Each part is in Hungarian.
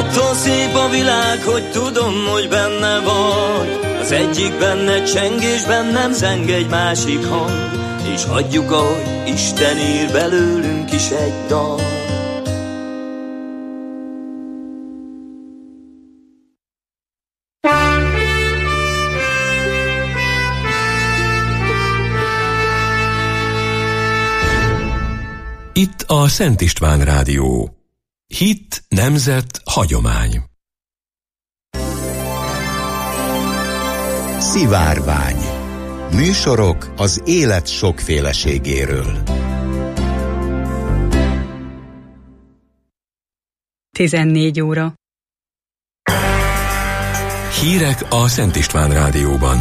Attól szép a világ, hogy tudom, hogy benne vagy. Az egyik benne cseng, és bennem zeng egy másik hang, és hagyjuk, ahogy Isten ír belőlünk is egy dal. Itt a Szent István Rádió. Hit, nemzet, hagyomány. Szivárvány. Műsorok az élet sokféleségéről. 14 óra. Hírek a Szent István Rádióban.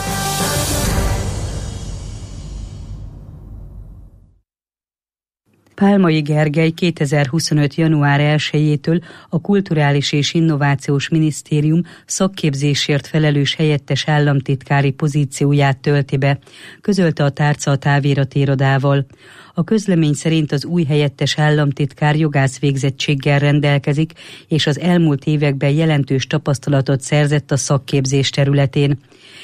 Pálmai Gergely 2025. január 1-től a Kulturális és Innovációs Minisztérium szakképzésért felelős helyettes államtitkári pozícióját tölti be, közölte a tárca a távirati irodával. A közlemény szerint az új helyettes államtitkár jogász végzettséggel rendelkezik, és az elmúlt években jelentős tapasztalatot szerzett a szakképzés területén.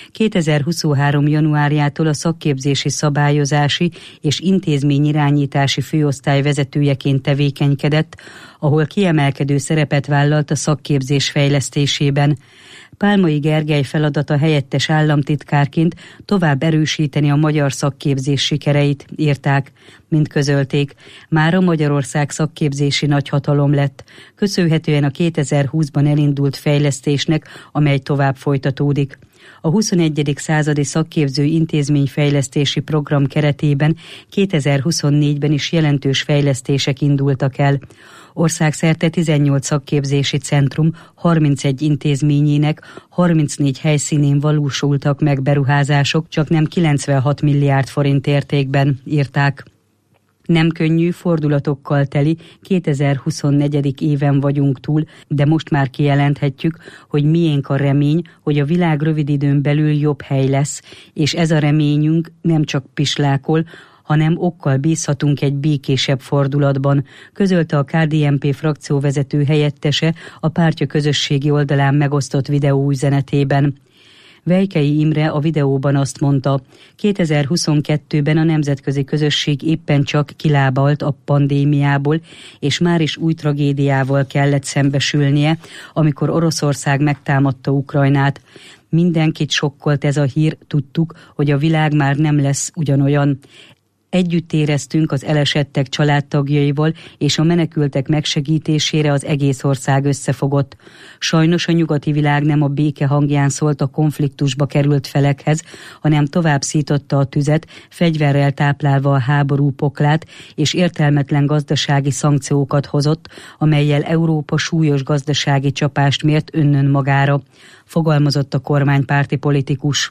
2023. januárjától a szakképzési szabályozási és intézményirányítási főosztály vezetőjeként tevékenykedett, ahol kiemelkedő szerepet vállalt a szakképzés fejlesztésében. Pálmai Gergely feladata helyettes államtitkárként tovább erősíteni a magyar szakképzés sikereit, írták, mint közölték. Mára Magyarország szakképzési nagyhatalom lett, köszönhetően a 2020-ban elindult fejlesztésnek, amely tovább folytatódik. A 21. századi szakképző intézményfejlesztési program keretében 2024-ben is jelentős fejlesztések indultak el. Országszerte 18 szakképzési centrum 31 intézményének 34 helyszínén valósultak meg beruházások, csak nem 96 milliárd forint értékben, írták. Nem könnyű, fordulatokkal teli 2024. éven vagyunk túl, de most már kijelenthetjük, hogy miénk a remény, hogy a világ rövid időn belül jobb hely lesz, és ez a reményünk nem csak pislákol, hanem okkal bízhatunk egy békésebb fordulatban, közölte a KDNP frakcióvezető helyettese a pártja közösségi oldalán megosztott videóüzenetében. Vejkei Imre a videóban azt mondta, 2022-ben a nemzetközi közösség éppen csak kilábalt a pandémiából, és már is új tragédiával kellett szembesülnie, amikor Oroszország megtámadta Ukrajnát. Mindenkit sokkolt ez a hír, tudtuk, hogy a világ már nem lesz ugyanolyan. Együtt éreztünk az elesettek családtagjaival, és a menekültek megsegítésére az egész ország összefogott. Sajnos a nyugati világ nem a béke hangján szólt a konfliktusba került felekhez, hanem tovább szította a tüzet, fegyverrel táplálva a háború poklát, és értelmetlen gazdasági szankciókat hozott, amellyel Európa súlyos gazdasági csapást mért önnön magára, fogalmazott a kormánypárti politikus.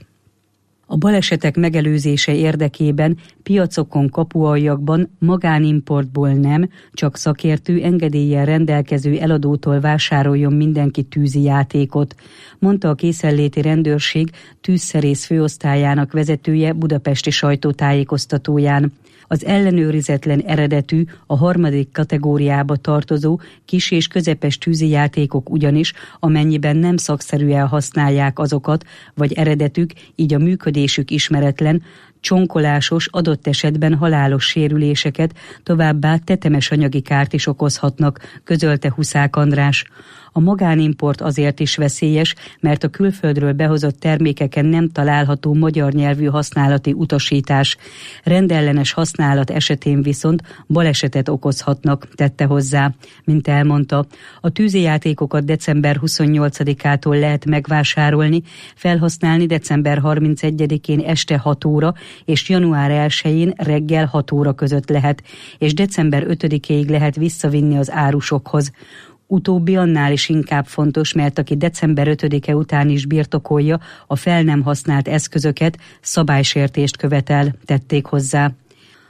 A balesetek megelőzése érdekében piacokon, kapualjakban magánimportból nem, csak szakértő engedéllyel rendelkező eladótól vásároljon mindenki tűzi játékot, mondta a készenléti rendőrség tűzszerész főosztályának vezetője budapesti sajtótájékoztatóján. Az ellenőrizetlen eredetű, a 3. kategóriába tartozó kis és közepes tűzijátékok ugyanis, amennyiben nem szakszerűen használják azokat, vagy eredetük, így a működésük ismeretlen, csonkolásos, adott esetben halálos sérüléseket, továbbá tetemes anyagi kárt is okozhatnak, közölte Huszák András. A magánimport azért is veszélyes, mert a külföldről behozott termékeken nem található magyar nyelvű használati utasítás. Rendellenes használat esetén viszont balesetet okozhatnak, tette hozzá. Mint elmondta, a tűzijátékokat december 28-ától lehet megvásárolni, felhasználni december 31-én este 6 óra és január 1-én reggel 6 óra között lehet, és december 5-ig lehet visszavinni az árusokhoz. Utóbbi annál is inkább fontos, mert aki december 5-e után is birtokolja a fel nem használt eszközöket, szabálysértést követel, tették hozzá.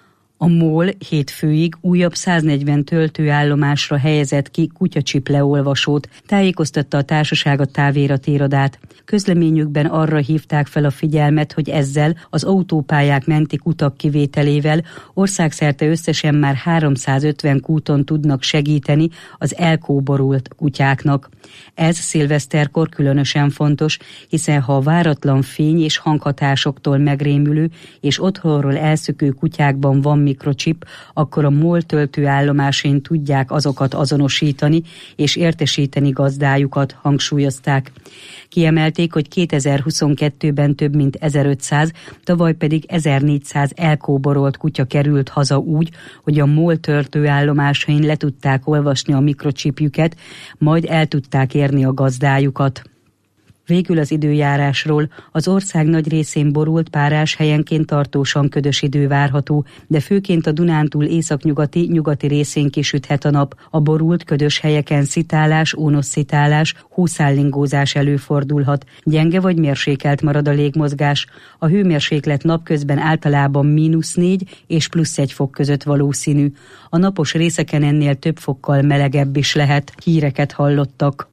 A MOL hétfőig újabb 140 töltőállomásra helyezett ki kutyacsip leolvasót, tájékoztatta a társaság a táviratirodát. Közleményükben arra hívták fel a figyelmet, hogy ezzel az autópályák menti kutak kivételével országszerte összesen már 350 kúton tudnak segíteni az elkóborult kutyáknak. Ez szilveszterkor különösen fontos, hiszen ha a váratlan fény és hanghatásoktól megrémülő és otthonról elszökő kutyákban van mikrocsip, akkor a MOL töltőállomásain tudják azokat azonosítani és értesíteni gazdájukat, hangsúlyozták. Kiemelték, hogy 2022-ben több mint 1500, tavaly pedig 1400 elkóborolt kutya került haza úgy, hogy a MOL töltőállomásain le tudták olvasni a mikrocsipjüket, majd el tudták érni a gazdájukat. Végül az időjárásról. Az ország nagy részén borult, párás, helyenként tartósan ködös idő várható, de főként a Dunántúl északnyugati, nyugati részén kisüthet a nap. A borult, ködös helyeken szitálás, ónosszitálás, hószállingózás előfordulhat. Gyenge vagy mérsékelt marad a légmozgás. A hőmérséklet napközben általában -4 és +1 fok között valószínű. A napos részeken ennél több fokkal melegebb is lehet. Híreket hallottak.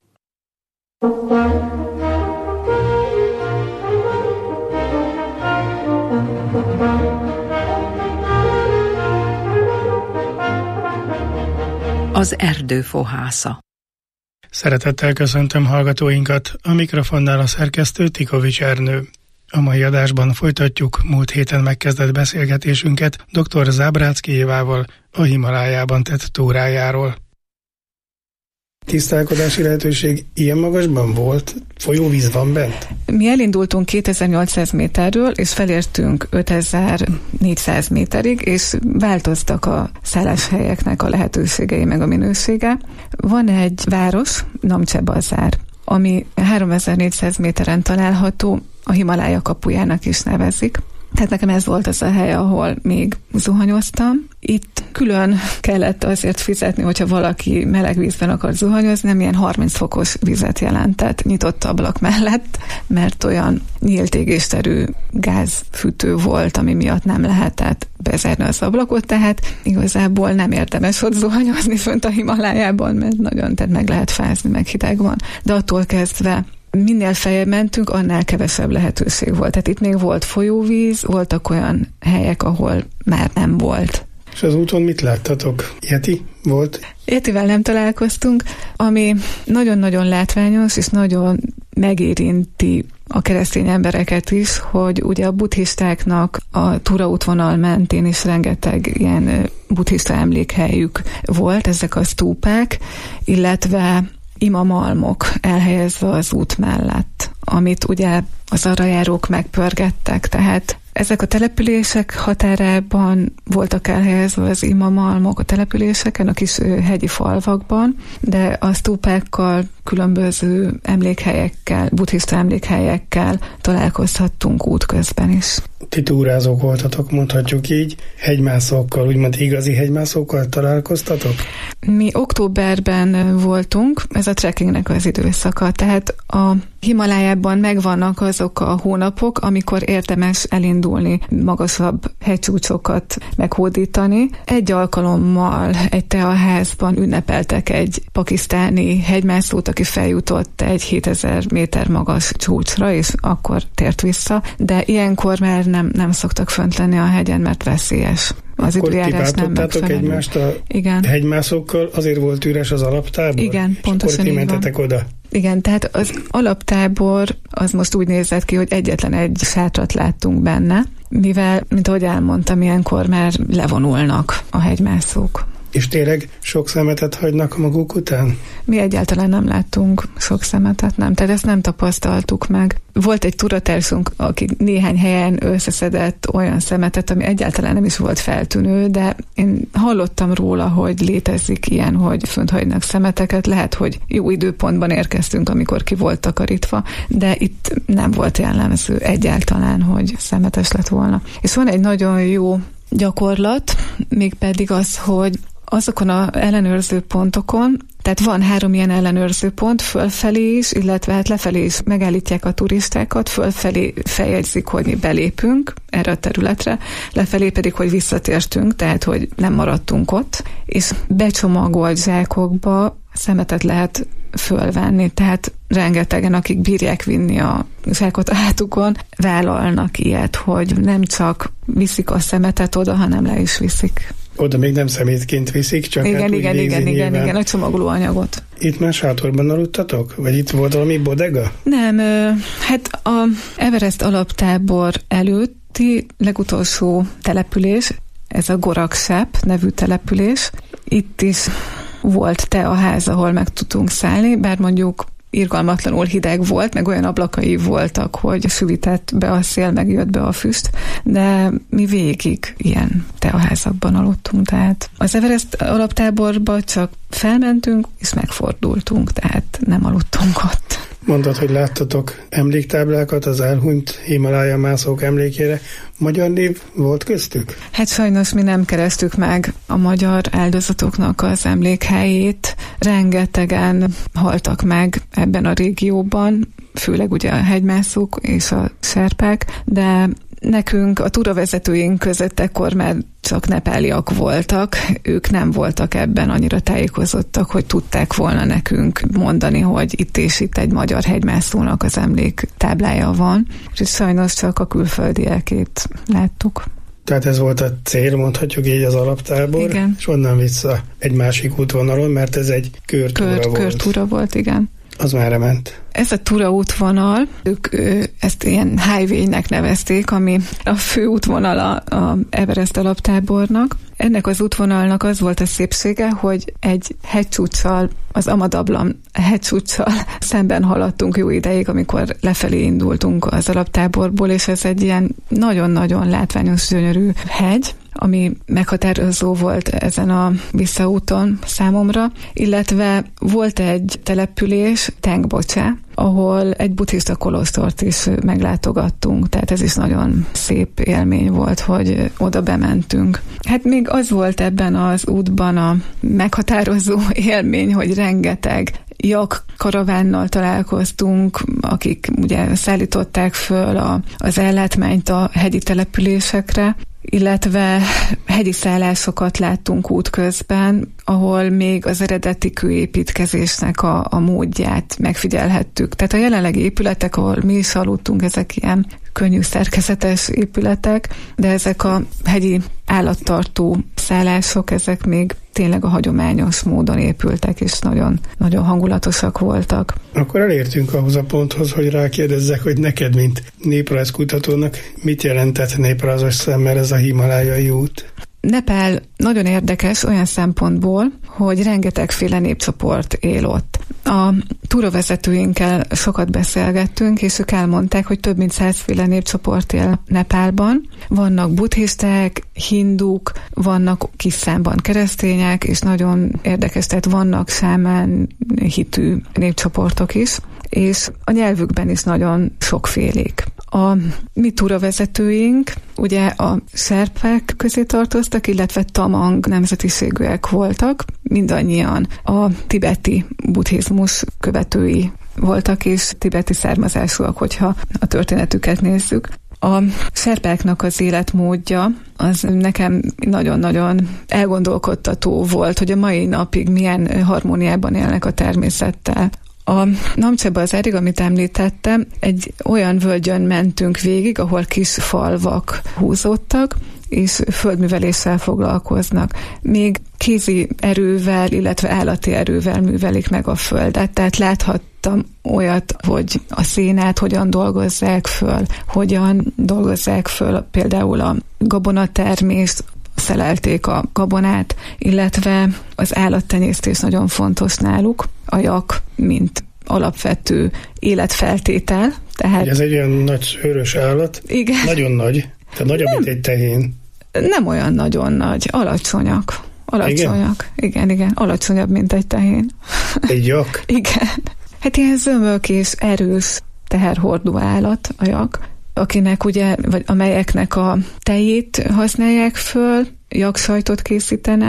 Az erdő fohásza. Szeretettel köszöntöm hallgatóinkat, a mikrofonnál a szerkesztő Tikovics Ernő. A mai adásban folytatjuk múlt héten megkezdett beszélgetésünket dr. Zábráczky Évával a Himalájában tett túrájáról. Tisztálkodási lehetőség ilyen magasban volt? Folyóvíz van bent? Mi elindultunk 2800 méterről, és felértünk 5400 méterig, és változtak a szálláshelyeknek a lehetőségei meg a minősége. Van egy város, Namche-Bazár, ami 3400 méteren található, a Himalája kapujának is nevezik. Tehát nekem ez volt az a hely, ahol még zuhanyoztam. Itt külön kellett azért fizetni, hogyha valaki meleg vízben akar zuhanyozni, nem ilyen 30 fokos vizet jelentett nyitott ablak mellett, mert olyan nyílt égésterű gázfűtő volt, ami miatt nem lehetett bezárni az ablakot, tehát igazából nem érdemes ott zuhanyozni fönt a Himalájában, mert nagyon, tehát meg lehet fázni, meg hideg van. De attól kezdve minél feljebb mentünk, annál kevesebb lehetőség volt. Tehát itt még volt folyóvíz, voltak olyan helyek, ahol már nem volt. És az úton mit láttatok? Yeti volt? Yetivel nem találkoztunk, ami nagyon-nagyon látványos, és nagyon megérinti a keresztény embereket is, hogy ugye a buddhistáknak a túraútvonal mentén is rengeteg ilyen buddhista emlékhelyük volt, ezek a stúpák, illetve imamalmok elhelyezve az út mellett, amit ugye az arrajárók megpörgettek, tehát ezek a települések határában voltak elhelyezve az imamalmok a településeken, a kis hegyi falvakban, de a stúpákkal, különböző emlékhelyekkel, buddhista emlékhelyekkel találkozhattunk útközben is. Ti túrázók voltatok, mondhatjuk így, hegymászókkal, úgymond igazi hegymászókkal találkoztatok? Mi októberben voltunk, ez a trekkingnek az időszaka, tehát a Himalájában megvannak azok a hónapok, amikor érdemes elindulni, magasabb hegycsúcsokat meghódítani. Egy alkalommal egy teaházban ünnepeltek egy pakisztáni hegymászót, aki feljutott egy 7000 méter magas csúcsra, és akkor tért vissza, de ilyenkor már nem szoktak fönt lenni a hegyen, mert veszélyes. Az időjárás nem megfelelő. Egymást a hegymászókkal, azért volt üres az alaptábor? Igen, pontosan így mentetek oda? Igen, tehát az alaptábor az most úgy nézett ki, hogy egyetlen egy sátrat láttunk benne, mivel, mint ahogy elmondtam, ilyenkor már levonulnak a hegymászók. És tényleg sok szemetet hagynak maguk után? Mi egyáltalán nem láttunk sok szemetet, nem. Tehát ezt nem tapasztaltuk meg. Volt egy turatársunk, aki néhány helyen összeszedett olyan szemetet, ami egyáltalán nem is volt feltűnő, de én hallottam róla, hogy létezik ilyen, hogy fönt hagynak szemeteket. Lehet, hogy jó időpontban érkeztünk, amikor ki volt takarítva, de itt nem volt jellemző egyáltalán, hogy szemetes lett volna. És van egy nagyon jó gyakorlat, mégpedig az, hogy azokon az ellenőrző pontokon, tehát van 3 ilyen ellenőrző pont, fölfelé is, illetve hát lefelé is megállítják a turistákat, fölfelé feljegyzik, hogy mi belépünk erre a területre, lefelé pedig, hogy visszatértünk, tehát hogy nem maradtunk ott, és becsomagolt zsákokba szemetet lehet fölvenni, tehát rengetegen, akik bírják vinni a zsákot a hátukon, vállalnak ilyet, hogy nem csak viszik a szemetet oda, hanem le is viszik. Oda még nem szemétként viszik, csak igen, a csomagolóanyagot. Itt már sátorban aludtatok? Vagy itt volt valami bodega? Nem, hát a Everest alaptábor előtti legutolsó település, ez a Goraksep nevű település. Itt is volt teaház, ahol meg tudtunk szállni, bár mondjuk irgalmatlanul hideg volt, meg olyan ablakai voltak, hogy süvített be a szél, meg jött be a füst, de mi végig ilyen teaházakban aludtunk, tehát az Everest alaptáborba csak felmentünk, és megfordultunk, tehát nem aludtunk ott. Mondtad, hogy láttatok emléktáblákat az elhunyt Himalája mászók emlékére. Magyar név volt köztük? Hát sajnos mi nem keresztük meg a magyar áldozatoknak az emlékhelyét. Rengetegen haltak meg ebben a régióban, főleg ugye a hegymászók és a serpák, de nekünk a túravezetőink között ekkor már csak nepáliak voltak, ők nem voltak ebben annyira tájékozottak, hogy tudták volna nekünk mondani, hogy itt és itt egy magyar hegymászónak az emléktáblája van, és sajnos csak a külföldiekét láttuk. Tehát ez volt a cél, mondhatjuk így az alaptábor, igen. És onnan vissza egy másik útvonalon, mert ez egy körtúra volt. Körtúra volt, igen. Az merre ment? Ez a túraútvonal, ők ezt ilyen highway-nek nevezték, ami a fő útvonala a Everest alaptábornak. Ennek az útvonalnak az volt a szépsége, hogy egy hegycsúccsal, az Amadablam hegycsúccsal szemben haladtunk jó ideig, amikor lefelé indultunk az alaptáborból, és ez egy ilyen nagyon-nagyon látványos, gyönyörű hegy, ami meghatározó volt ezen a visszaúton számomra, illetve volt egy település, Tengboche, ahol egy buddhista kolostort is meglátogattunk, tehát ez is nagyon szép élmény volt, hogy oda bementünk. Hát még az volt ebben az útban a meghatározó élmény, hogy rengeteg jak karavánnal találkoztunk, akik ugye szállították föl az ellátmányt a hegyi településekre, illetve hegyi szállásokat láttunk útközben, ahol még az eredeti kőépítkezésnek a módját megfigyelhettük. Tehát a jelenlegi épületek, ahol mi is aludtunk, ezek ilyen könnyű szerkezetes épületek, de ezek a hegyi állattartó szállások, ezek még tényleg a hagyományos módon épültek, és nagyon, nagyon hangulatosak voltak. Akkor elértünk ahhoz a ponthoz, hogy rákérdezzek, hogy neked, mint néprajzkutatónak, mit jelentett néprajzos szemmel ez a himalájai út? Nepál nagyon érdekes olyan szempontból, hogy rengetegféle népcsoport él ott. A túravezetőinkkel sokat beszélgettünk, és ők elmondták, hogy több mint 100 féle népcsoport él Nepálban. Vannak buddhisták, hinduk, vannak kis számban keresztények, és nagyon érdekes, tehát vannak sámán hitű népcsoportok is, és a nyelvükben is nagyon sokfélék. A mi túravezetőink ugye a serpák közé tartoztak, illetve tamang nemzetiségűek voltak, mindannyian a tibeti buddhizmus követői voltak, és tibeti származásúak, hogyha a történetüket nézzük. A serpáknak az életmódja az nekem nagyon-nagyon elgondolkodtató volt, hogy a mai napig milyen harmóniában élnek a természettel. A Namche-Bazarig, amit említettem, egy olyan völgyön mentünk végig, ahol kis falvak húzódtak, és földműveléssel foglalkoznak. Még kézi erővel, illetve állati erővel művelik meg a földet. Tehát láthattam olyat, hogy a szénát hogyan dolgozzák föl például a gabonatermést, szelelték a gabonát, illetve az állattenyésztés nagyon fontos náluk, a jak, mint alapvető életfeltétel. Tehát ez egy olyan nagy szőrös állat. Igen. Nagyon nagy. Tehát nagyobb, mint egy tehén. Nem olyan nagyon nagy, alacsonyak. Igen, alacsonyabb, mint egy tehén. Egy jak? Igen. Hát ilyen zömök és erős teherhordó állat a jak, akinek ugye, vagy amelyeknek a tejét használják föl, jaksajtot készítenek.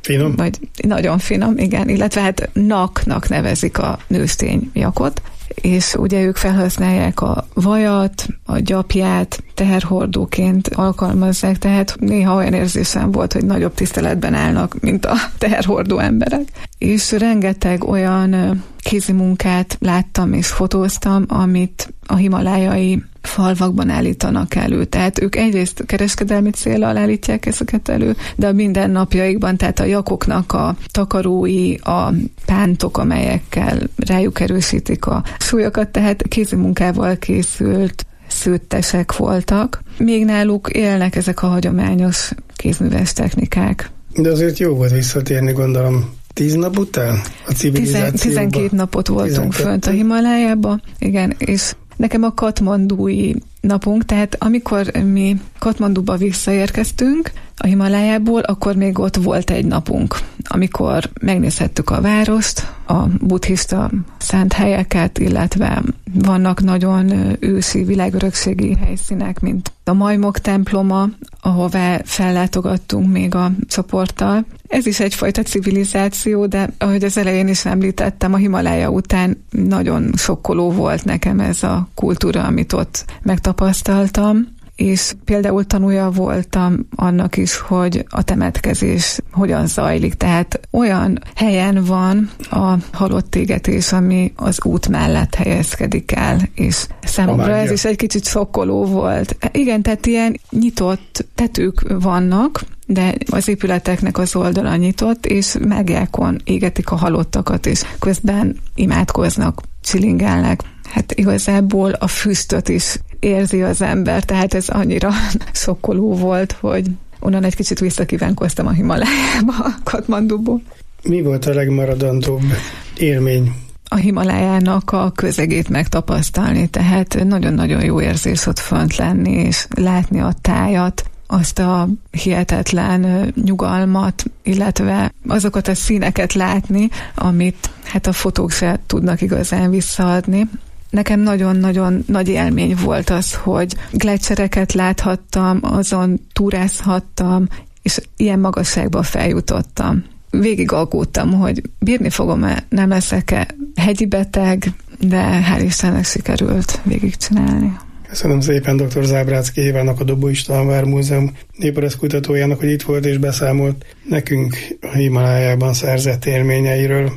Finom? Vagy nagyon finom, igen, illetve hát naknak nevezik a nőstény jakot, és ugye ők felhasználják a vajat, a gyapját, teherhordóként alkalmazzák, tehát néha olyan érzésem volt, hogy nagyobb tiszteletben állnak, mint a teherhordó emberek. És rengeteg olyan kézimunkát láttam és fotóztam, amit a himalájai falvakban állítanak elő. Tehát ők egyrészt kereskedelmi céllal állítják ezeket elő, de a mindennapjaikban, tehát a jakoknak a takarói, a pántok, amelyekkel rájuk erősítik a súlyokat, tehát kézimunkával készült szőttesek voltak. Még náluk élnek ezek a hagyományos kézműves technikák. De azért jó volt visszatérni, gondolom, 10 nap után a civilizációba. 12 napot voltunk fönt a Himalájába, igen, és nekem a katmandúi napunk, tehát amikor mi Katmanduba visszaérkeztünk a Himalájából, akkor még ott volt egy napunk, amikor megnézhettük a várost, a buddhista szánt helyeket, illetve vannak nagyon ősi világörökségi helyszínek, mint a Majmok temploma, ahová fellátogattunk még a csoporttal. Ez is egyfajta civilizáció, de ahogy az elején is említettem, a Himalája után nagyon sokkoló volt nekem ez a kultúra, amit ott megtapasztaltam, és például tanulja voltam annak is, hogy a temetkezés hogyan zajlik. Tehát olyan helyen van a halott égetés, ami az út mellett helyezkedik el, és számomra ez is egy kicsit sokkoló volt. Igen, tehát ilyen nyitott tetők vannak, de az épületeknek az oldala nyitott, és mágiákon égetik a halottakat, és közben imádkoznak, csilingelnek. Hát igazából a füstöt is érzi az ember, tehát ez annyira sokkoló volt, hogy onnan egy kicsit visszakívánkoztam a Himalájába, Katmanduból. Mi volt a legmaradandóbb élmény? A Himalájának a közegét megtapasztalni, tehát nagyon-nagyon jó érzés ott fönt lenni, és látni a tájat, azt a hihetetlen nyugalmat, illetve azokat a színeket látni, amit hát a fotók se tudnak igazán visszaadni. Nekem nagyon-nagyon nagy élmény volt az, hogy gleccsereket láthattam, azon túrázhattam, és ilyen magasságba feljutottam. Végig aggódtam, hogy bírni fogom-e, nem leszek-e hegyi beteg, de hál' Istennek sikerült végigcsinálni. Köszönöm szépen dr. Zábráczky Évának, a Dobó István Vármúzeum néprajz kutatójának, hogy itt volt és beszámolt nekünk a Himalájában szerzett élményeiről.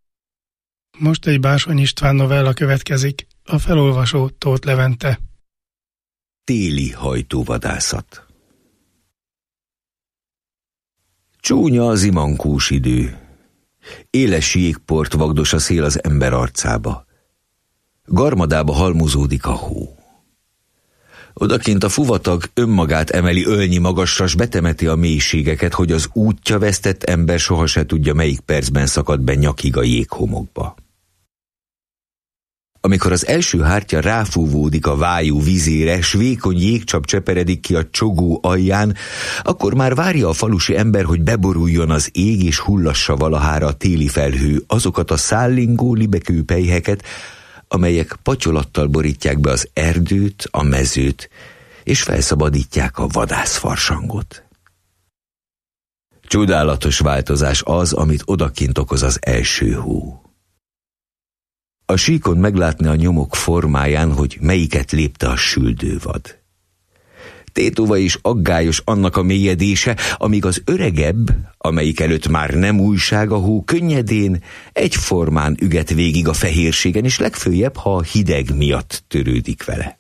Most egy Básony István novella következik, a felolvasó Tóth Levente. Téli hajtóvadászat. Csúnya az imankós idő. Éles jégport vagdos a szél az ember arcába. Garmadába halmozódik a hó. Odakint a fuvatag önmagát emeli ölnyi magasra, s betemeti a mélységeket, hogy az útja vesztett ember soha se tudja, melyik percben szakad be nyakig a jéghomokba. Amikor az első hártya ráfúvódik a vájú vizére, s vékony jégcsap cseperedik ki a csogó alján, akkor már várja a falusi ember, hogy beboruljon az ég, és hullassa valahára a téli felhő azokat a szállingó libekő pelyheket, amelyek patyolattal borítják be az erdőt, a mezőt, és felszabadítják a vadászfarsangot. Csodálatos változás az, amit odakint okoz az első hó. A síkon meglátni a nyomok formáján, hogy melyiket lépte a süldővad. Tétova és aggályos annak a mélyedése, amíg az öregebb, amelyik előtt már nem újság a hó, könnyedén, egyformán üget végig a fehérségen, és legfőjebb, ha a hideg miatt törődik vele.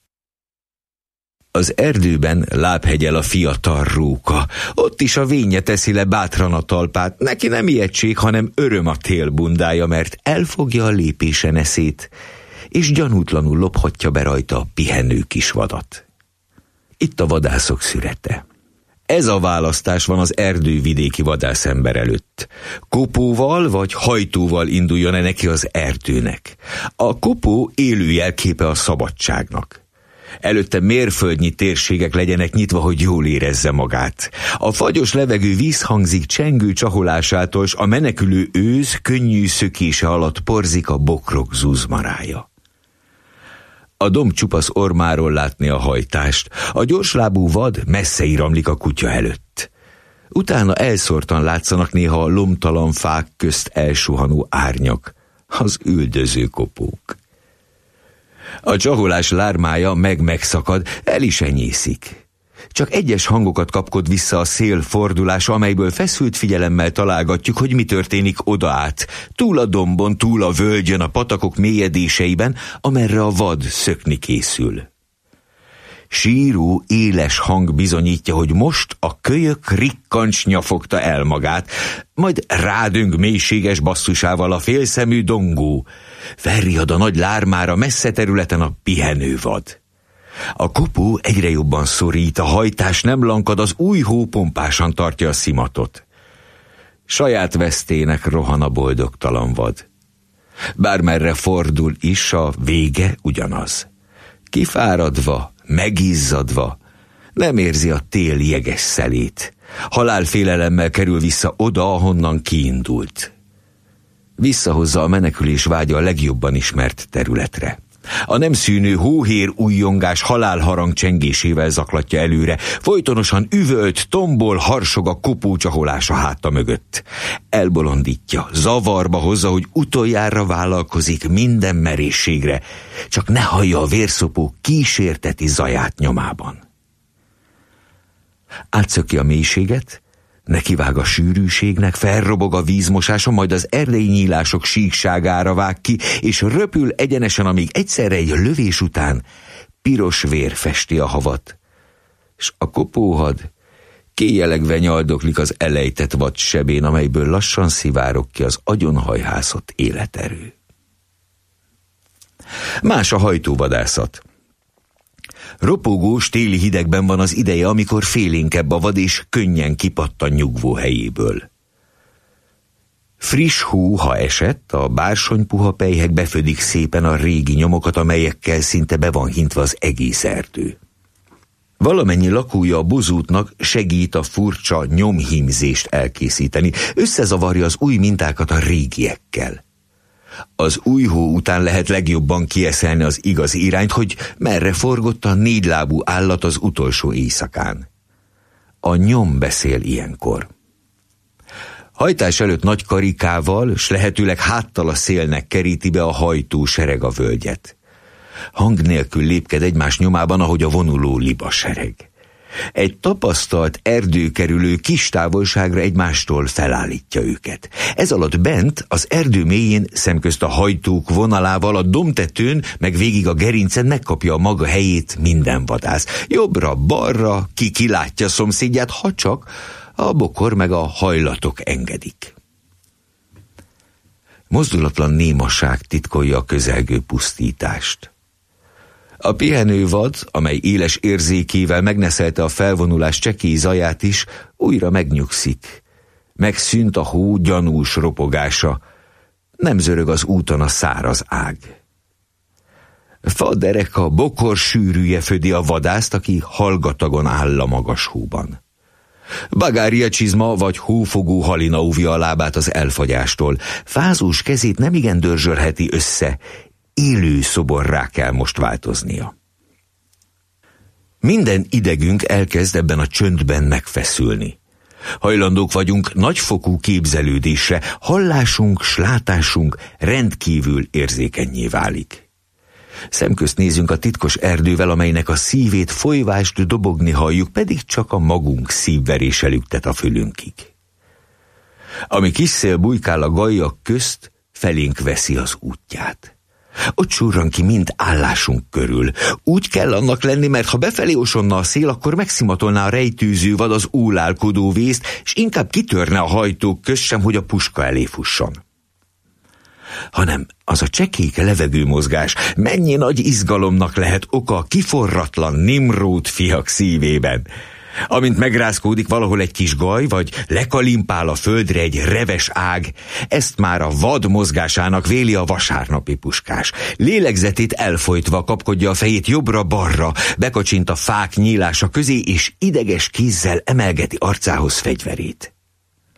Az erdőben lábhegyel a fiatal róka, ott is a vénje teszi le bátran a talpát, neki nem ijegység, hanem öröm a tél bundája, mert elfogja a lépésen eszét, és gyanútlanul lophatja be rajta a pihenő kisvadat. Itt a vadászok szürete. Ez a választás van az erdővidéki vadászember előtt. Kopóval vagy hajtóval induljon-e neki az erdőnek. A kopó élő jelképe a szabadságnak. Előtte mérföldnyi térségek legyenek nyitva, hogy jól érezze magát. A fagyos levegő vízhangzik csengő csaholásától, s a menekülő ősz könnyű szökése alatt porzik a bokrok zuzmarája. A domb csupasz ormáról látni a hajtást, a gyorslábú vad messze iramlik a kutya előtt. Utána elszórtan látszanak néha a lomtalan fák közt elsuhanó árnyak, az üldöző kopók. A csaholás lármája megszakad, el is enyészik. Csak egyes hangokat kapkod vissza a szél fordulása, amelyből feszült figyelemmel találgatjuk, hogy mi történik oda át, túl a dombon, túl a völgyön, a patakok mélyedéseiben, amerre a vad szökni készül. Síró, éles hang bizonyítja, hogy most a kölyök rikkancs nyafogta el magát, majd rádöng mélységes basszusával a félszemű dongó. Felriad a nagy lármára messze területen a pihenővad. A kopó egyre jobban szorít, a hajtás nem lankad, az új hó pompásan tartja a szimatot. Saját vesztének rohan a boldogtalan vad. Bármerre fordul is, a vége ugyanaz. Kifáradva, megizzadva, nem érzi a tél jeges szelét. Halálfélelemmel kerül vissza oda, ahonnan kiindult. Visszahozza a menekülés vágya a legjobban ismert területre. A nem szűnő hóhér ujjongás halálharang csengésével zaklatja előre, folytonosan üvölt, tombol, harsog a kopó csaholása háta mögött. Elbolondítja, zavarba hozza, hogy utoljára vállalkozik minden merészségre, csak ne hallja a vérszopó kísérteti zaját nyomában. Átszöki a mélységet, nekivág a sűrűségnek, felrobog a vízmosása, majd az erdei nyílások síkságára vág ki, és röpül egyenesen, amíg egyszerre egy lövés után piros vér festi a havat, s a kopóhad kéjelegve nyaldoklik az elejtett vad sebén, amelyből lassan szivárog ki az agyonhajhászott életerő. Más a hajtóvadászat. Ropogós téli hidegben van az ideje, amikor félénkebb a vad és könnyen kipattan nyugvó helyéből. Friss hó, ha esett, a bársonypuha pelyhek befödik szépen a régi nyomokat, amelyekkel szinte be van hintva az egész erdő. Valamennyi lakója a bozótnak segít a furcsa nyomhímzést elkészíteni, összezavarja az új mintákat a régiekkel. Az új hó után lehet legjobban kieszelni az igazi irányt, hogy merre forgott a négylábú állat az utolsó éjszakán. A nyom beszél ilyenkor. Hajtás előtt nagy karikával, s lehetőleg háttal a szélnek keríti be a hajtó sereg a völgyet. Hang nélkül lépked egymás nyomában, ahogy a vonuló libasereg. Egy tapasztalt erdőkerülő kis távolságra egymástól felállítja őket. Ez alatt bent, az erdő mélyén, szemközt a hajtók vonalával, a dombtetőn, meg végig a gerincen megkapja a maga helyét minden vadász. Jobbra, balra, ki kilátja szomszédját, ha csak a bokor meg a hajlatok engedik. Mozdulatlan némaság titkolja a közelgő pusztítást. A pihenővad, amely éles érzékével megneszelte a felvonulás csekély zaját is, újra megnyugszik. Megszűnt a hó gyanús ropogása. Nem zörög az úton a száraz ág. Fadereka bokor sűrűje födi a vadászt, aki hallgatagon áll a magas hóban. Bagária csizma vagy hófogó halina óvja a lábát az elfagyástól. Fázós kezét nemigen dörzsölheti össze, élő szoborrá kell most változnia. Minden idegünk elkezd ebben a csöndben megfeszülni. Hajlandók vagyunk nagyfokú képzelődésre, hallásunk, s látásunk rendkívül érzékennyé válik. Szemközt nézünk a titkos erdővel, amelynek a szívét folyvást dobogni halljuk, pedig csak a magunk szívverése lüktet a fülünkig. Ami kis szél bujkál a gajjak közt, felénk veszi az útját. Ott surran ki mind állásunk körül. Úgy kell annak lenni, mert ha befelé osonna a szél, akkor megszimatolná a rejtőző vad az ólálkodó vészt, és inkább kitörne a hajtók közt sem, hogy a puska elé fusson. Hanem az a csekéke levegőmozgás mennyi nagy izgalomnak lehet oka a kiforratlan Nimród fiak szívében. Amint megrázkódik valahol egy kis gaj, vagy lekalimpál a földre egy reves ág, ezt már a vad mozgásának véli a vasárnapi puskás. Lélegzetét elfojtva kapkodja a fejét jobbra-balra, bekacsint a fák nyílása közé, és ideges kézzel emelgeti arcához fegyverét.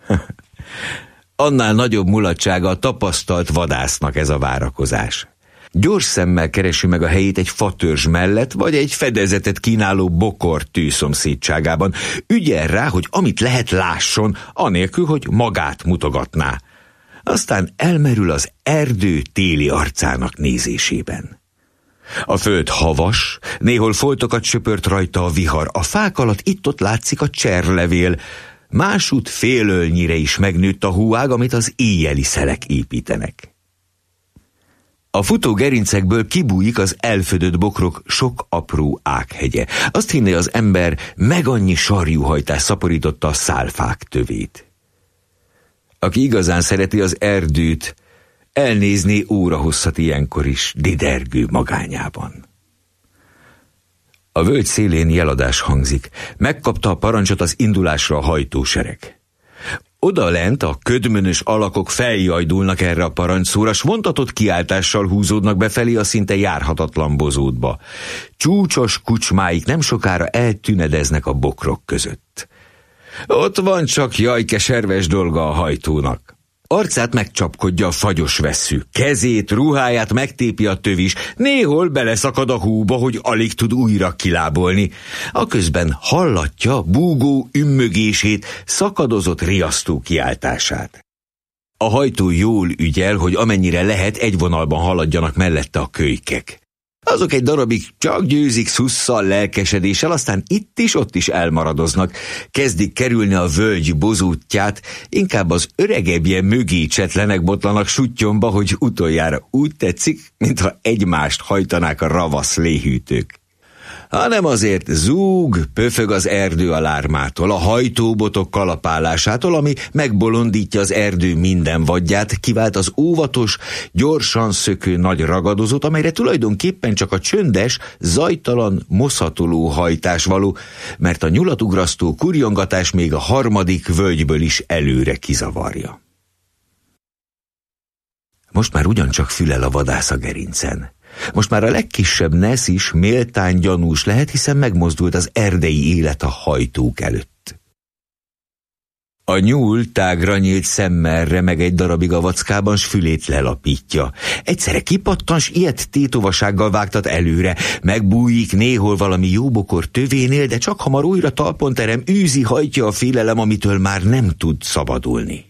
Annál nagyobb mulatsága a tapasztalt vadásznak ez a várakozás. Gyors szemmel keresi meg a helyét egy fatörzs mellett, vagy egy fedezetet kínáló bokortű szomszédságában. Ügyel rá, hogy amit lehet lásson, anélkül, hogy magát mutogatná. Aztán elmerül az erdő téli arcának nézésében. A föld havas, néhol foltokat söpört rajta a vihar, a fák alatt itt-ott látszik a cserlevél, másút félölnyire is megnőtt a hóág, amit az éjjeli szelek építenek. A futó gerincekből kibújik az elfödött bokrok sok apró ághegye. Azt hinné az ember, meg annyi sarjúhajtás szaporította a szálfák tövét. Aki igazán szereti az erdőt, elnézné órahosszat ilyenkor is didergő magányában. A völgy szélén jeladás hangzik. Megkapta a parancsot az indulásra a hajtósereg. Odalent a ködmönös alakok feljajdulnak erre a parancsszóra, s vontatott kiáltással húzódnak befelé a szinte járhatatlan bozótba. Csúcsos kucsmáik nem sokára eltünedeznek a bokrok között. Ott van csak jajkeserves dolga a hajtónak. Arcát megcsapkodja a fagyos vesszű, kezét, ruháját megtépi a tövis, néhol beleszakad a hóba, hogy alig tud újra kilábolni. Aközben hallatja búgó ümmögését, szakadozott riasztó kiáltását. A hajtó jól ügyel, hogy amennyire lehet egy vonalban haladjanak mellette a kölykek. Azok egy darabig csak győzik szusszal, lelkesedéssel, aztán itt is, ott is elmaradoznak. Kezdik kerülni a völgy bozótját, inkább az öregebbje mögé csetlenek botlanak suttyomba, hogy utoljára úgy tetszik, mintha egymást hajtanák a ravasz léhűtők. Hanem azért zúg, pöfög az erdő a lármától, a hajtóbotok kalapálásától, ami megbolondítja az erdő minden vadját, kivált az óvatos, gyorsan szökő nagy ragadozót, amelyre tulajdonképpen csak a csöndes, zajtalan, moszatoló hajtás való, mert a nyulatugrasztó kurjongatás még a harmadik völgyből is előre kizavarja. Most már ugyancsak fülel a vadász a gerincen. Most már a legkisebb nesz is méltán gyanús lehet, hiszen megmozdult az erdei élet a hajtók előtt. A nyúl tágra nyílt szemmel remeg egy darabig a vackában, s fülét lelapítja. Egyszerre kipattan, s ilyet tétovasággal vágtat előre, megbújik néhol valami jóbokor tövénél, de csak hamar újra talpon terem, űzi hajtja a félelem, amitől már nem tud szabadulni.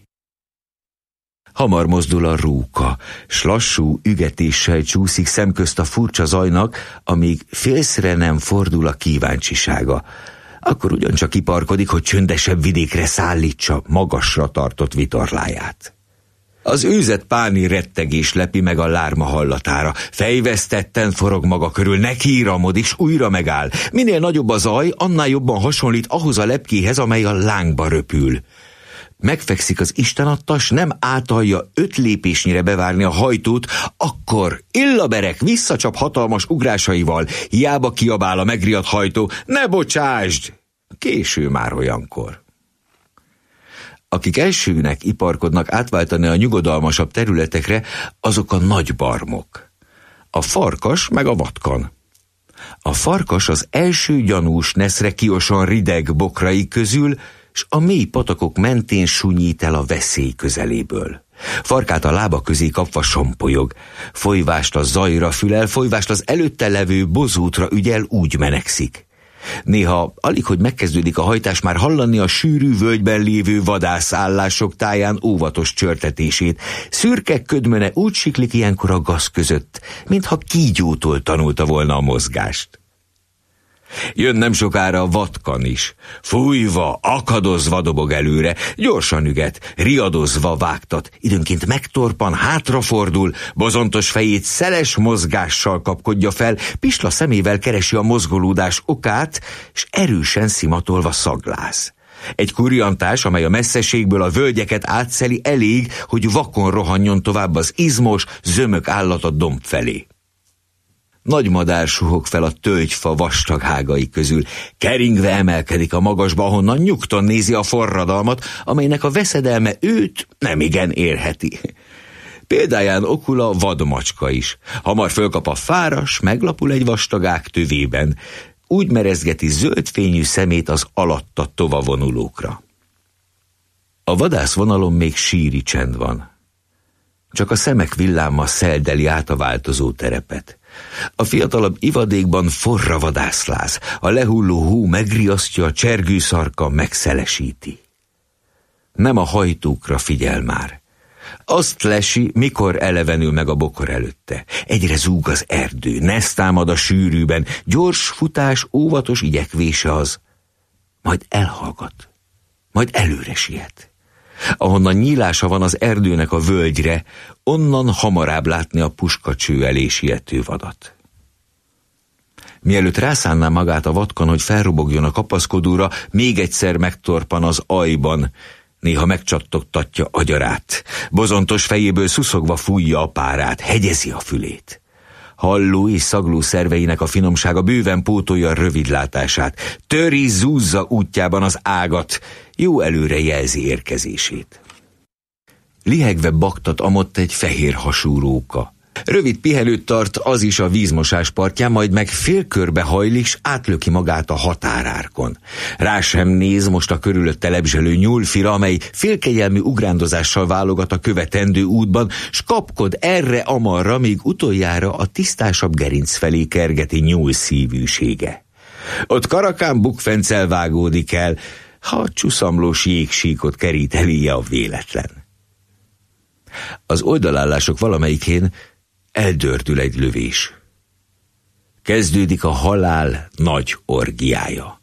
Hamar mozdul a róka, s lassú ügetéssel csúszik szemközt a furcsa zajnak, amíg félszre nem fordul a kíváncsisága. Akkor ugyancsak kiparkodik, hogy csöndesebb vidékre szállítsa magasra tartott vitorláját. Az őzet páni rettegés lepi meg a lárma hallatára. Fejvesztetten forog maga körül, nekiíramodik, s újra megáll. Minél nagyobb a zaj, annál jobban hasonlít ahhoz a lepkéhez, amely a lángba röpül. Megfekszik az istenadta, s nem átalja 5 lépésnyire bevárni a hajtót, akkor illaberek visszacsap hatalmas ugrásaival, hiába kiabál a megriadt hajtó, ne bocsásd! Késő már olyankor. Akik elsőnek iparkodnak átváltani a nyugodalmasabb területekre, azok a nagy barmok. A farkas meg a vatkan. A farkas az első gyanús neszre kiosan rideg bokrai közül, s a mély patakok mentén sunyít el a veszély közeléből. Farkát a lába közé kapva sompolyog, folyvást a zajra fülel, folyvást az előtte levő bozótra ügyel, úgy menekszik. Néha, alig hogy megkezdődik a hajtás, már hallani a sűrű völgyben lévő vadászállások táján óvatos csörtetését. Szürke ködmöne úgy siklik ilyenkor a gaz között, mintha kígyótól tanulta volna a mozgást. Jön nem sokára a vatkan is. Fújva, akadozva dobog előre, gyorsan üget, riadozva vágtat, időnként megtorpan, hátrafordul, bozontos fejét szeles mozgással kapkodja fel, pisla szemével keresi a mozgolódás okát, s erősen szimatolva szagláz. Egy kurjantás, amely a messzeségből a völgyeket átszeli, elég, hogy vakon rohanjon tovább az izmos, zömök állat a domb felé. Nagy madár suhog fel a tölgyfa vastag hágai közül, keringve emelkedik a magasba, ahonnan nyugton nézi a forradalmat, amelynek a veszedelme őt nemigen érheti. Példáján okul a vadmacska is. Hamar fölkap a fára, s meglapul egy vastag ág tövében. Úgy merezgeti zöldfényű szemét az alatta tovavonulókra. A vadászvonalon még síri csend van. csak a szemek villáma szeldeli át a változó terepet. A fiatalabb ivadékban forra vadászláz, a lehulló hó megriasztja, a csergőszarka megszelesíti. Nem a hajtókra figyel már. Azt lesi, mikor elevenül meg a bokor előtte. Egyre zúg az erdő, nesz támad a sűrűben, gyors futás, óvatos igyekvése az. Majd elhallgat, majd előre siet. Ahonnan nyílása van az erdőnek a völgyre, onnan hamarabb látni a puskacső elé siető vadat. Mielőtt rászánná magát a vadkan, hogy felrobogjon a kapaszkodóra, még egyszer megtorpan az ajban, néha megcsattogtatja agyarát, bozontos fejéből szuszogva fújja a párát, hegyezi a fülét. Halló és szagló szerveinek a finomsága bőven pótolja a rövidlátását, töri, zúzza útjában az ágat, jó előre jelzi érkezését. Lihegve baktat amott egy fehér hasú róka. Rövid pihenőt tart az is a vízmosás partján, majd meg félkörbe hajlik, s átlöki magát a határárkon. Rá sem néz most a körülötte lebzselő nyúlfira, amely félkegyelmű ugrándozással válogat a követendő útban, s kapkod erre-amarra, míg utoljára a tisztásabb gerinc felé kergeti nyúlszívűsége. Ott karakán bukfencel vágódik el, ha a csuszamlós jégsíkot kerít eléje a véletlen. Az oldalállások valamelyikén eldördül egy lövés. Kezdődik a halál nagy orgiája.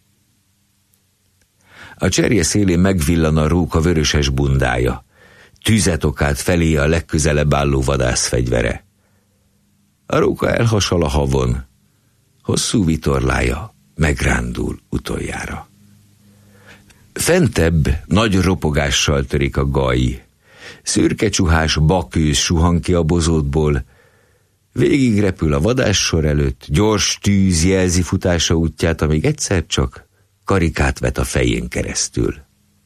A cserje szélén megvillan a róka vöröses bundája. Tüzet okált felé a legközelebb álló vadászfegyvere. A róka elhasal a havon. Hosszú vitorlája megrándul utoljára. Fentebb nagy ropogással törik a gaj. Szürke csuhás bakőz suhan ki a bozótból, végig repül a vadássor előtt, gyors tűz jelzi futása útját, amíg egyszer csak karikát vet a fején keresztül.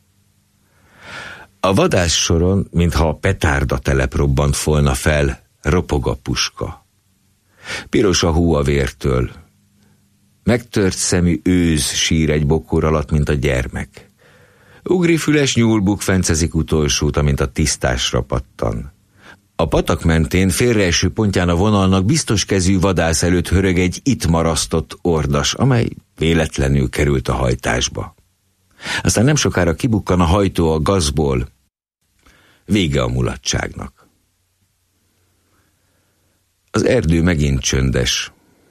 A vadássoron, mintha a petárda telep robbant volna fel, ropog a puska. Piros a hó a vértől. Megtört szemű őz sír egy bokor alatt, mint a gyermek. Ugrifüles nyúl bukfencezik utolsót, amint a tisztásra pattan. A patak mentén félreeső pontján a vonalnak biztos kezű vadász előtt hörög egy itt marasztott ordas, amely véletlenül került a hajtásba. Aztán nem sokára kibukkan a hajtó a gazból. Vége a mulatságnak. Az erdő megint csöndes.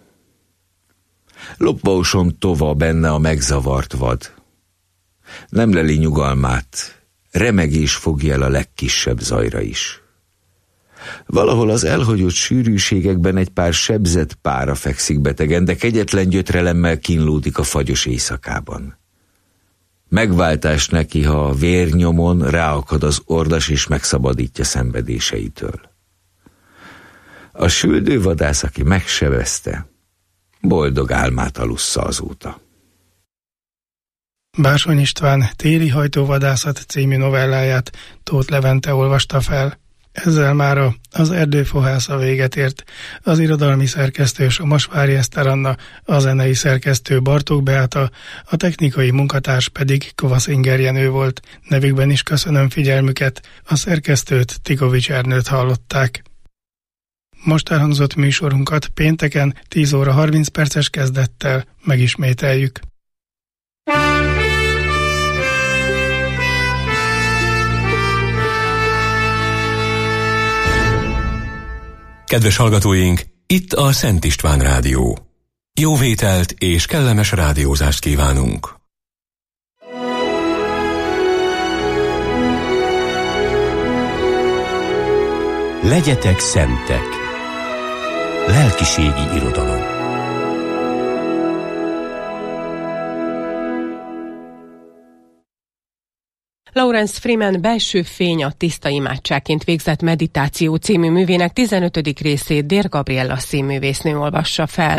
Loppauson tova benne a megzavart vad. Nem leli nyugalmát, remegés fogja el a legkisebb zajra is. Valahol az elhagyott sűrűségekben egy pár sebzett pára fekszik betegen, de kegyetlen gyötrelemmel kínlódik a fagyos éjszakában. Megváltás neki, ha a vérnyomon ráakad az ordas és megszabadítja szenvedéseitől. A süldő vadász, aki megsebezte, boldog álmát alussza azóta. Bársony István Téli hajtóvadászat című novelláját Tóth Levente olvasta fel. Ezzel mára az Erdőfohásza véget ért. Az irodalmi szerkesztő Somasvári Eszter Anna, a zenei szerkesztő Bartók Beáta, a technikai munkatárs pedig Kovasz Inger Jenő volt. Nevükben is köszönöm figyelmüket, a szerkesztőt, Tikovics Ernőt hallották. Most elhangzott műsorunkat pénteken 10 óra 30 perces kezdettel megismételjük. Kedves hallgatóink, itt a Szent István Rádió. Jó vételt és kellemes rádiózást kívánunk! Legyetek szentek! Lelkiségi irodalom. Lawrence Freeman Belső fény a tiszta imádságként végzett meditáció című művének 15. részét Dér Gabriella színművésznő olvassa fel.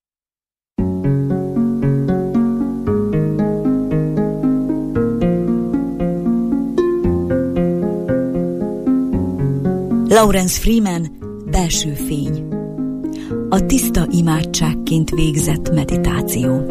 Lawrence Freeman Belső fény. A tiszta imádságként végzett meditáció.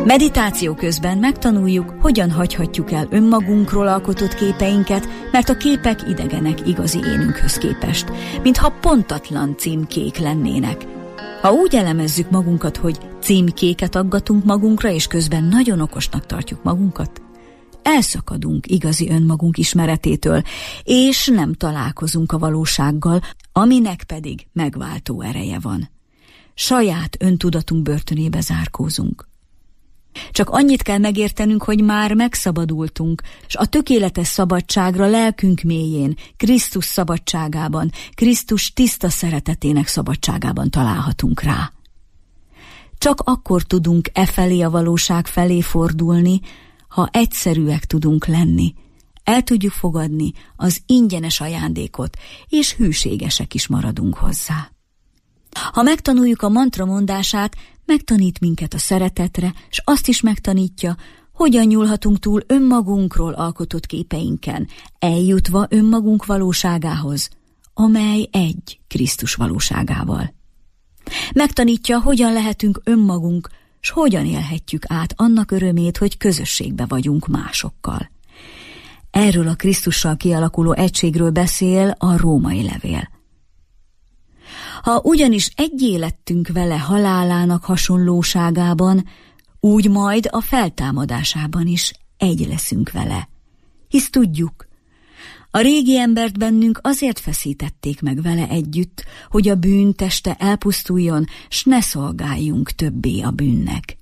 Meditáció közben megtanuljuk, hogyan hagyhatjuk el önmagunkról alkotott képeinket, mert a képek idegenek igazi énünkhöz képest, mintha pontatlan címkék lennének. Ha úgy elemezzük magunkat, hogy címkéket aggatunk magunkra, és közben nagyon okosnak tartjuk magunkat, elszakadunk igazi önmagunk ismeretétől, és nem találkozunk a valósággal, aminek pedig megváltó ereje van. Saját öntudatunk börtönébe zárkózunk. Csak annyit kell megértenünk, hogy már megszabadultunk, és a tökéletes szabadságra lelkünk mélyén, Krisztus szabadságában, Krisztus tiszta szeretetének szabadságában találhatunk rá. Csak akkor tudunk efelé a valóság felé fordulni, ha egyszerűek tudunk lenni, el tudjuk fogadni az ingyenes ajándékot, és hűségesek is maradunk hozzá. Ha megtanuljuk a mantra mondását, megtanít minket a szeretetre, és azt is megtanítja, hogyan nyúlhatunk túl önmagunkról alkotott képeinken, eljutva önmagunk valóságához, amely egy Krisztus valóságával. Megtanítja, hogyan lehetünk önmagunk, s hogyan élhetjük át annak örömét, hogy közösségbe vagyunk másokkal. Erről a Krisztussal kialakuló egységről beszél a római levél. Ha ugyanis egyé lettünk vele halálának hasonlóságában, úgy majd a feltámadásában is egy leszünk vele. Hisz tudjuk, a régi embert bennünk azért feszítették meg vele együtt, hogy a bűn teste elpusztuljon, s ne szolgáljunk többé a bűnnek.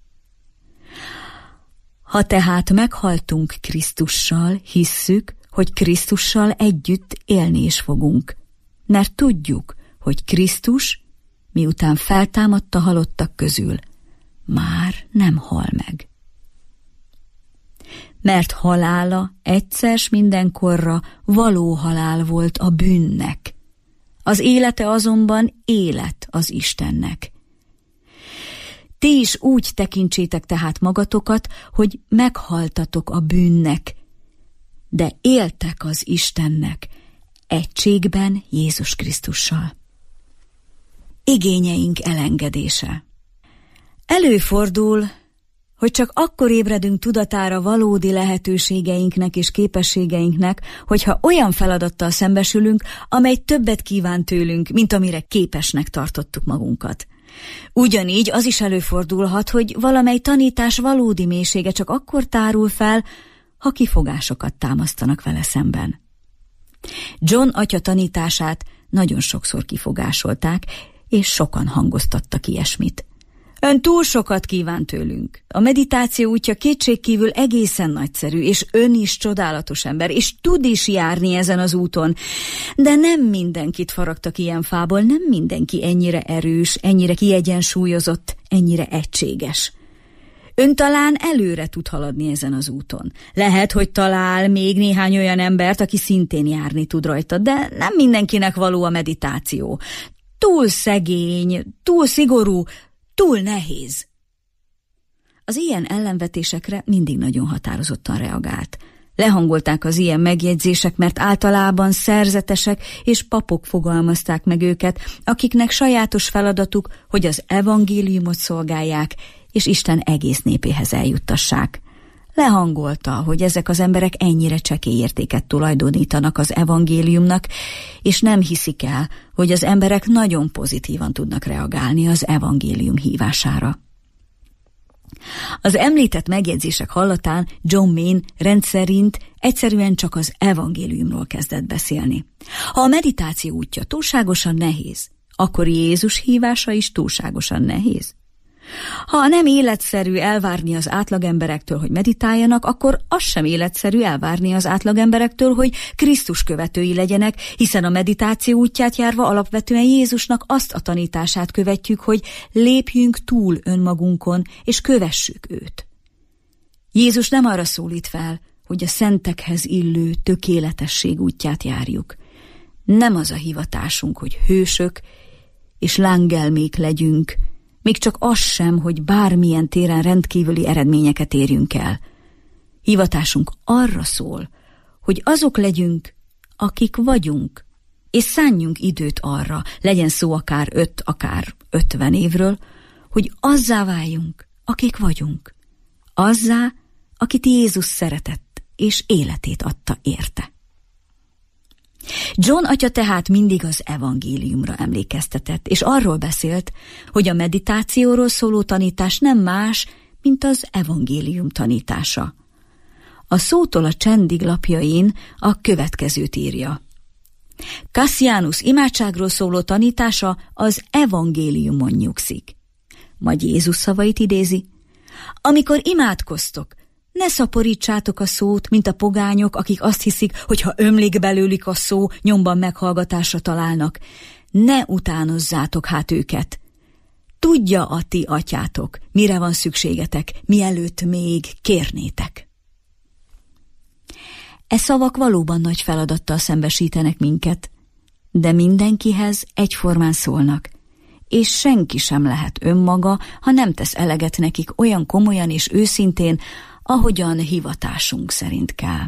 Ha tehát meghaltunk Krisztussal, hisszük, hogy Krisztussal együtt élni is fogunk, mert tudjuk, hogy Krisztus, miután feltámadt a halottak közül, már nem hal meg. Mert halála egyszer s mindenkorra való halál volt a bűnnek, az élete azonban élet az Istennek. Ti is úgy tekintsétek tehát magatokat, hogy meghaltatok a bűnnek, de éltek az Istennek, egységben Jézus Krisztussal. Igényeink elengedése. Előfordul, hogy csak akkor ébredünk tudatára valódi lehetőségeinknek és képességeinknek, hogyha olyan feladattal szembesülünk, amely többet kíván tőlünk, mint amire képesnek tartottuk magunkat. Ugyanígy az is előfordulhat, hogy valamely tanítás valódi mélysége csak akkor tárul fel, ha kifogásokat támasztanak vele szemben. John atya tanítását nagyon sokszor kifogásolták, és sokan hangoztattak ilyesmit. Ön túl sokat kíván tőlünk. A meditáció útja kétségkívül egészen nagyszerű, és ön is csodálatos ember, és tud is járni ezen az úton. De nem mindenkit faragtak ilyen fából, nem mindenki ennyire erős, ennyire kiegyensúlyozott, ennyire egységes. Ön talán előre tud haladni ezen az úton. Lehet, hogy talál még néhány olyan embert, aki szintén járni tud rajta, de nem mindenkinek való a meditáció. Túl szegény, túl szigorú, túl nehéz. Az ilyen ellenvetésekre mindig nagyon határozottan reagált. Lehangolták az ilyen megjegyzések, mert általában szerzetesek és papok fogalmazták meg őket, akiknek sajátos feladatuk, hogy az evangéliumot szolgálják, és Isten egész népéhez eljuttassák. Lehangolta, hogy ezek az emberek ennyire csekély értéket tulajdonítanak az evangéliumnak, és nem hiszik el, hogy az emberek nagyon pozitívan tudnak reagálni az evangélium hívására. Az említett megjegyzések hallatán John Main rendszerint egyszerűen csak az evangéliumról kezdett beszélni. Ha a meditáció útja túlságosan nehéz, akkor Jézus hívása is túlságosan nehéz. Ha nem életszerű elvárni az átlagemberektől, hogy meditáljanak, akkor az sem életszerű elvárni az átlagemberektől, hogy Krisztus követői legyenek, hiszen a meditáció útját járva alapvetően Jézusnak azt a tanítását követjük, hogy lépjünk túl önmagunkon, és kövessük őt. Jézus nem arra szólít fel, hogy a szentekhez illő tökéletesség útját járjuk. Nem az a hivatásunk, hogy hősök és lángelmék legyünk, még csak az sem, hogy bármilyen téren rendkívüli eredményeket érjünk el. Hivatásunk arra szól, hogy azok legyünk, akik vagyunk, és szánjunk időt arra, legyen szó akár 5, akár 50 évről, hogy azzá váljunk, akik vagyunk, azzá, akit Jézus szeretett, és életét adta érte. John atya tehát mindig az evangéliumra emlékeztetett, és arról beszélt, hogy a meditációról szóló tanítás nem más, mint az evangélium tanítása. A Szótól a csendig lapjain a következőt írja. Cassianus imádságról szóló tanítása az evangéliumon nyugszik. Majd Jézus szavait idézi. Amikor imádkoztok, ne szaporítsátok a szót, mint a pogányok, akik azt hiszik, hogy ha ömlik belőlük a szó, nyomban meghallgatásra találnak. Ne utánozzátok hát őket. Tudja a ti atyátok, mire van szükségetek, mielőtt még kérnétek. E szavak valóban nagy feladattal szembesítenek minket, de mindenkihez egyformán szólnak, és senki sem lehet önmaga, ha nem tesz eleget nekik olyan komolyan és őszintén, ahogyan hivatásunk szerint kell.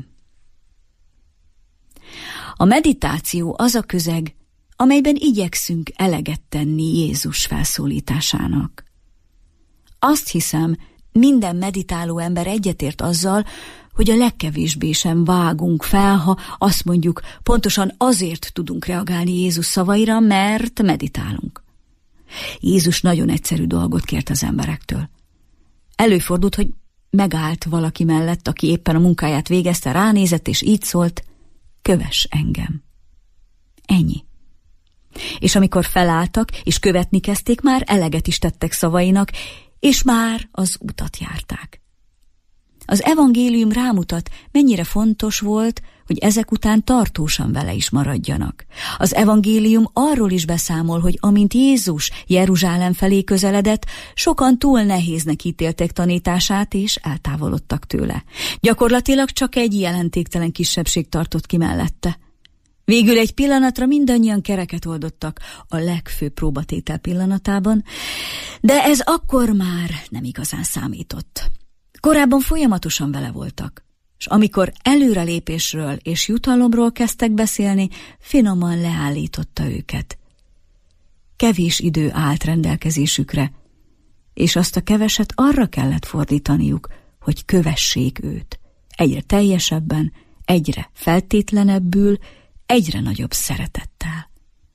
A meditáció az a közeg, amelyben igyekszünk eleget tenni Jézus felszólításának. Azt hiszem, minden meditáló ember egyetért azzal, hogy a legkevésbé sem vágunk fel, ha azt mondjuk, pontosan azért tudunk reagálni Jézus szavaira, mert meditálunk. Jézus nagyon egyszerű dolgot kért az emberektől. Előfordult, hogy megállt valaki mellett, aki éppen a munkáját végezte, ránézett, és így szólt, kövess engem. Ennyi. És amikor felálltak, és követni kezdték, már eleget is tettek szavainak, és már az utat járták. Az evangélium rámutat, mennyire fontos volt, hogy ezek után tartósan vele is maradjanak. Az evangélium arról is beszámol, hogy amint Jézus Jeruzsálem felé közeledett, sokan túl nehéznek ítélték tanítását, és eltávolodtak tőle. Gyakorlatilag csak egy jelentéktelen kisebbség tartott ki mellette. Végül egy pillanatra mindannyian kereket oldottak a legfőbb próbatétel pillanatában, de ez akkor már nem igazán számított. Korábban folyamatosan vele voltak, és amikor előrelépésről és jutalomról kezdtek beszélni, finoman leállította őket. Kevés idő állt rendelkezésükre, és azt a keveset arra kellett fordítaniuk, hogy kövessék őt. Egyre teljesebben, egyre feltétlenebbül, egyre nagyobb szeretettel.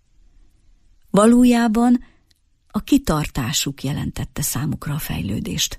Valójában a kitartásuk jelentette számukra a fejlődést.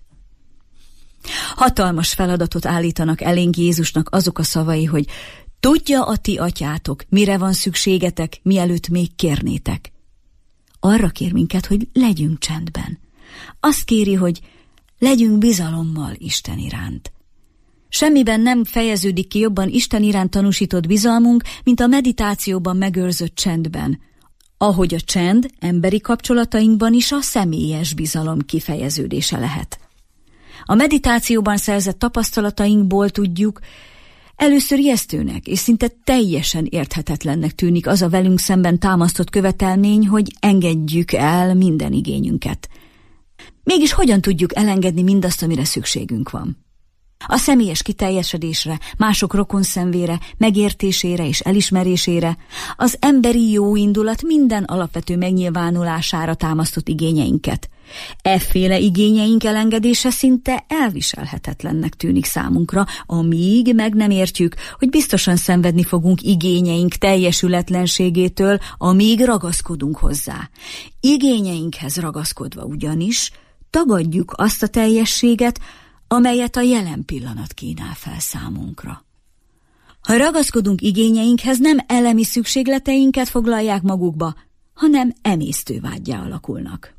Hatalmas feladatot állítanak elénk Jézusnak azok a szavai, hogy tudja a ti atyátok, mire van szükségetek, mielőtt még kérnétek. Arra kér minket, hogy legyünk csendben. Azt kéri, hogy legyünk bizalommal Isten iránt. Semmiben nem fejeződik ki jobban Isten iránt tanúsított bizalmunk, mint a meditációban megőrzött csendben, ahogy a csend emberi kapcsolatainkban is a személyes bizalom kifejeződése lehet. A meditációban szerzett tapasztalatainkból tudjuk, először ijesztőnek és szinte teljesen érthetetlennek tűnik az a velünk szemben támasztott követelmény, hogy engedjük el minden igényünket. Mégis hogyan tudjuk elengedni mindazt, amire szükségünk van? A személyes kiteljesedésre, mások rokonszenvére, megértésére és elismerésére, az emberi jóindulat minden alapvető megnyilvánulására támasztott igényeinket. Efféle igényeink elengedése szinte elviselhetetlennek tűnik számunkra, amíg meg nem értjük, hogy biztosan szenvedni fogunk igényeink teljesületlenségétől, amíg ragaszkodunk hozzá. Igényeinkhez ragaszkodva ugyanis tagadjuk azt a teljességet, amelyet a jelen pillanat kínál fel számunkra. Ha ragaszkodunk igényeinkhez, nem elemi szükségleteinket foglalják magukba, hanem emésztővággyá alakulnak.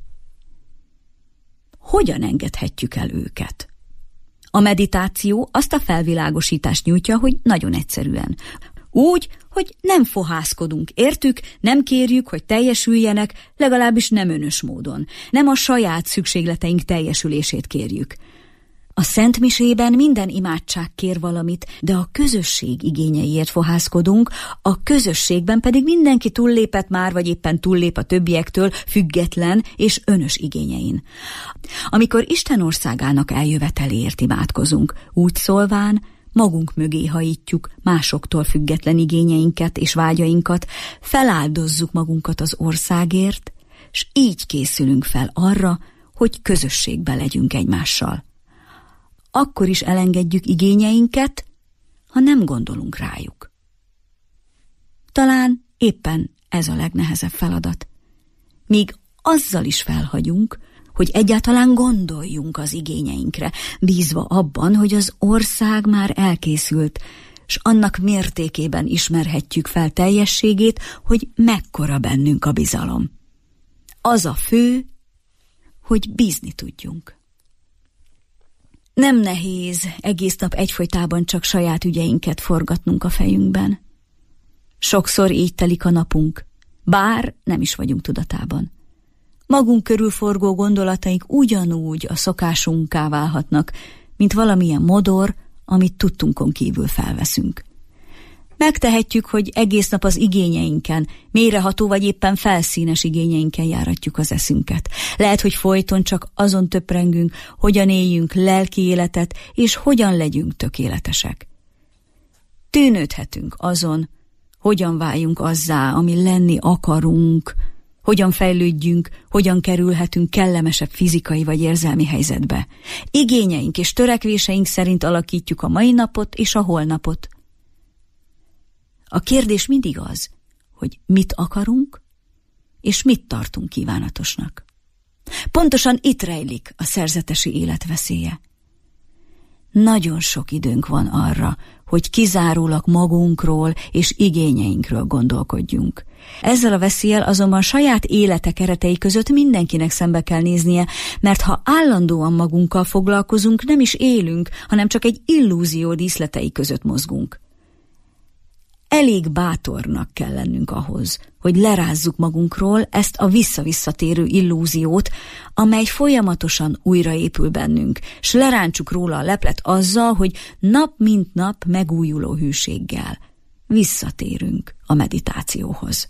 Hogyan engedhetjük el őket? A meditáció azt a felvilágosítást nyújtja, hogy nagyon egyszerűen. Úgy, hogy nem fohászkodunk értük, nem kérjük, hogy teljesüljenek, legalábbis nem önös módon. Nem a saját szükségleteink teljesülését kérjük. A szentmisében minden imádság kér valamit, de a közösség igényeiért fohászkodunk, a közösségben pedig mindenki túllépett már, vagy éppen túllép a többiektől, független és önös igényein. Amikor Isten országának eljöveteléért imádkozunk, úgy szólván, magunk mögé hajítjuk másoktól független igényeinket és vágyainkat, feláldozzuk magunkat az országért, s így készülünk fel arra, hogy közösségben legyünk egymással. Akkor is elengedjük igényeinket, ha nem gondolunk rájuk. Talán éppen ez a legnehezebb feladat. Míg azzal is felhagyunk, hogy egyáltalán gondoljunk az igényeinkre, bízva abban, hogy az ország már elkészült, s annak mértékében ismerhetjük fel teljességét, hogy mekkora bennünk a bizalom. Az a fő, hogy bízni tudjunk. Nem nehéz egész nap egyfolytában csak saját ügyeinket forgatnunk a fejünkben. Sokszor így telik a napunk, bár nem is vagyunk tudatában. Magunk körül forgó gondolataink ugyanúgy a szokásunká válhatnak, mint valamilyen modor, amit tudtunkon kívül felveszünk. Megtehetjük, hogy egész nap az igényeinken, mélyreható vagy éppen felszínes igényeinken járatjuk az eszünket. Lehet, hogy folyton csak azon töprengünk, hogyan éljünk lelki életet, és hogyan legyünk tökéletesek. Tűnődhetünk azon, hogyan váljunk azzá, ami lenni akarunk, hogyan fejlődjünk, hogyan kerülhetünk kellemesebb fizikai vagy érzelmi helyzetbe. Igényeink és törekvéseink szerint alakítjuk a mai napot és a holnapot. A kérdés mindig az, hogy mit akarunk, és mit tartunk kívánatosnak. Pontosan itt rejlik a szerzetesi élet veszélye. Nagyon sok időnk van arra, hogy kizárólag magunkról és igényeinkről gondolkodjunk. Ezzel a veszéllyel azonban saját élete keretei között mindenkinek szembe kell néznie, mert ha állandóan magunkkal foglalkozunk, nem is élünk, hanem csak egy illúzió díszletei között mozgunk. Elég bátornak kell lennünk ahhoz, hogy lerázzuk magunkról ezt a visszavisszatérő illúziót, amely folyamatosan újraépül bennünk, s lerántsuk róla a leplet azzal, hogy nap mint nap megújuló hűséggel visszatérünk a meditációhoz.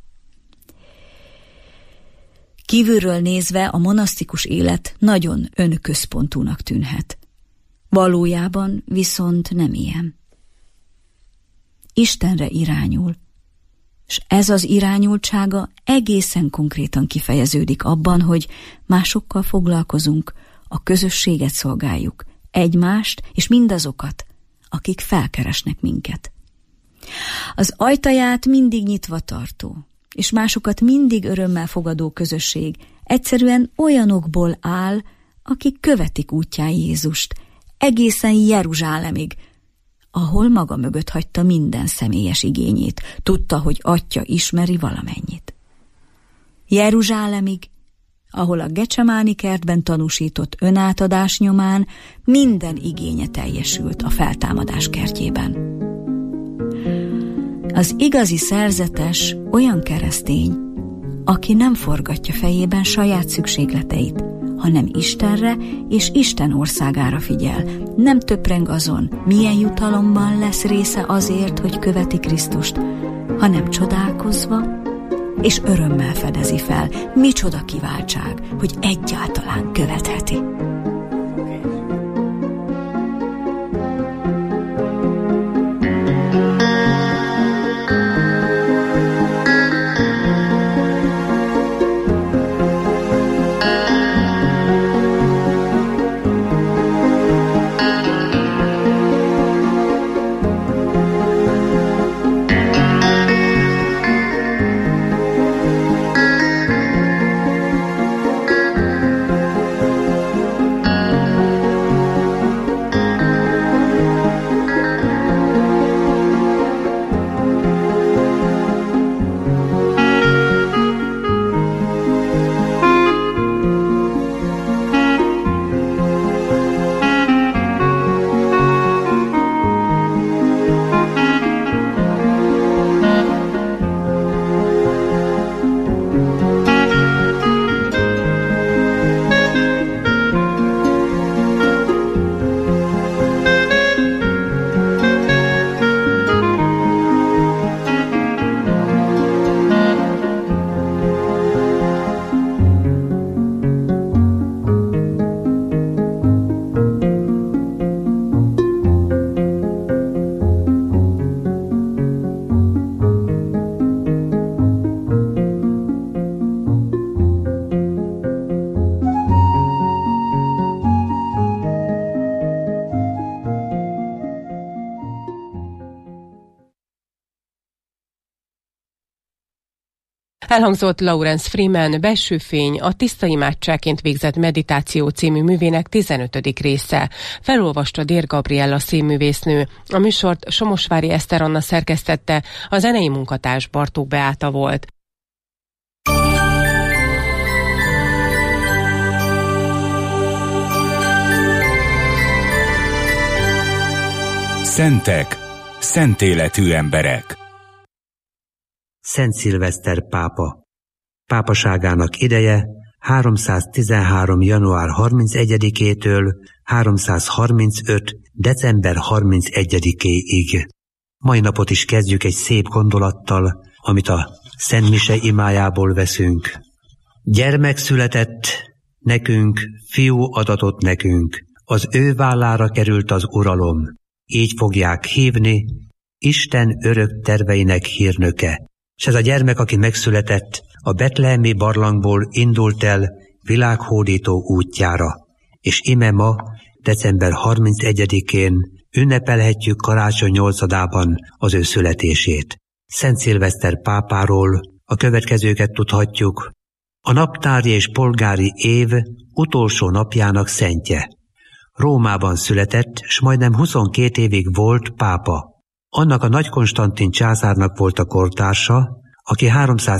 Kívülről nézve a monasztikus élet nagyon önközpontúnak tűnhet. Valójában viszont nem ilyen. Istenre irányul, és ez az irányultsága egészen konkrétan kifejeződik abban, hogy másokkal foglalkozunk, a közösséget szolgáljuk, egymást és mindazokat, akik felkeresnek minket. Az ajtaját mindig nyitva tartó, és másokat mindig örömmel fogadó közösség egyszerűen olyanokból áll, akik követik útján Jézust, egészen Jeruzsálemig, ahol maga mögött hagyta minden személyes igényét, tudta, hogy Atya ismeri valamennyit. Jeruzsálemig, ahol a Gecsemáni kertben tanúsított önátadás nyomán minden igénye teljesült a feltámadás kertjében. Az igazi szerzetes olyan keresztény, aki nem forgatja fejében saját szükségleteit, hanem Istenre és Isten országára figyel. Nem töpreng azon, milyen jutalomban lesz része azért, hogy követi Krisztust, hanem csodálkozva és örömmel fedezi fel, micsoda kiváltság, hogy egyáltalán követheti. Elhangzott Lawrence Freeman Belső fény, a Tiszta imádságként végzett meditáció című művének 15. része. Felolvasta Dér Gabriella színművésznő. A műsort Somosvári Eszter Anna szerkesztette, a zenei munkatárs Bartók Beáta volt. Szentek, szent életű emberek. Szent Szilveszter pápa. Pápaságának ideje 313. január 31-től 335. december 31-ig. Mai napot is kezdjük egy szép gondolattal, amit a Szent Mise imájából veszünk. Gyermek született nekünk, fiú adatott nekünk, az ő vállára került az uralom. Így fogják hívni, Isten örök terveinek hírnöke. És ez a gyermek, aki megszületett, a betlehemi barlangból indult el világhódító útjára. És ime ma, december 31-én ünnepelhetjük karácsony 8-adában az ő születését. Szent Szilveszter pápáról a következőket tudhatjuk. A naptári és polgári év utolsó napjának szentje. Rómában született, s majdnem 22 évig volt pápa. Annak a Nagy Konstantin császárnak volt a kortársa, aki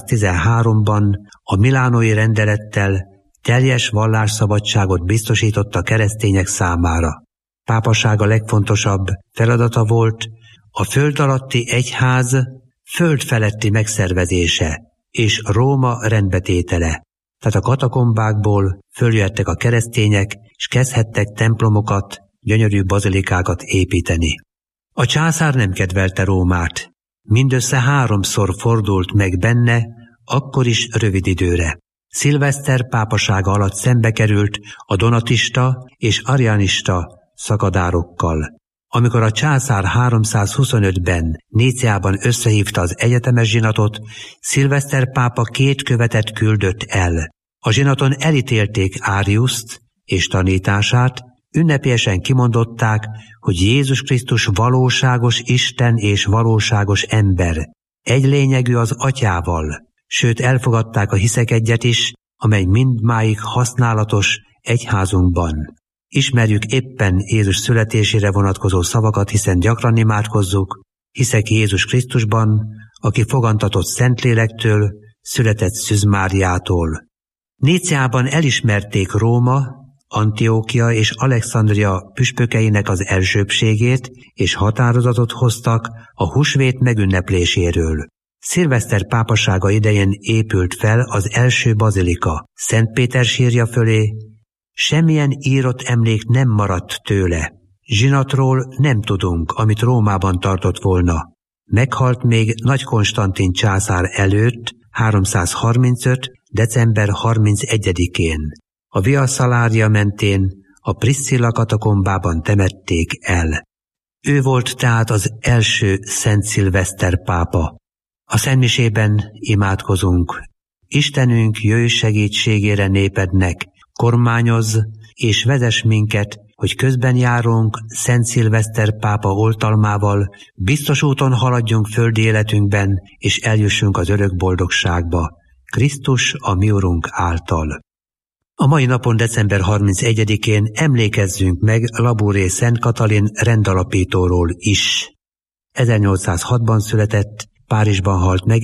313-ban a milánói rendelettel teljes vallásszabadságot biztosított a keresztények számára. Pápasága legfontosabb feladata volt a föld alatti egyház föld feletti megszervezése és Róma rendbetétele. Tehát a katakombákból följöttek a keresztények, és kezdhettek templomokat, gyönyörű bazilikákat építeni. A császár nem kedvelte Rómát. Mindössze 3-szor fordult meg benne, akkor is rövid időre. Szilveszter pápasága alatt szembe került a donatista és arianista szakadárokkal. Amikor a császár 325-ben Níceában összehívta az egyetemes zsinatot, Szilveszter pápa 2 követet küldött el. A zsinaton elítélték Áriuszt és tanítását, ünnepélyesen kimondották, hogy Jézus Krisztus valóságos Isten és valóságos ember, egy lényegű az Atyával, sőt elfogadták a hiszekegyet is, amely mindmáig használatos egyházunkban. Ismerjük éppen Jézus születésére vonatkozó szavakat, hiszen gyakran imádkozzuk, hiszek Jézus Krisztusban, aki fogantatott Szentlélektől, született Szűz Máriától. Níceában elismerték Róma, Antiókia és Alexandria püspökeinek az elsőbbségét, és határozatot hoztak a húsvét megünnepléséről. Szilveszter pápasága idején épült fel az első bazilika. Szent Péter sírja fölé, semmilyen írott emlék nem maradt tőle. Zsinatról nem tudunk, amit Rómában tartott volna. Meghalt még Nagy Konstantin császár előtt, 335. december 31-én. A Via Salaria mentén a Priscilla katakombában temették el. Ő volt tehát az első Szent Szilveszter pápa. A szentmisében imádkozunk. Istenünk, jöjj segítségére népednek, kormányozz és vezess minket, hogy közben járunk Szent Szilveszter pápa oltalmával, biztos úton haladjunk földi életünkben, és eljussunk az örök boldogságba. Krisztus a mi Urunk által. A mai napon, december 31-én emlékezzünk meg Labouré Szent Katalin rendalapítóról is. 1806-ban született, Párizsban halt meg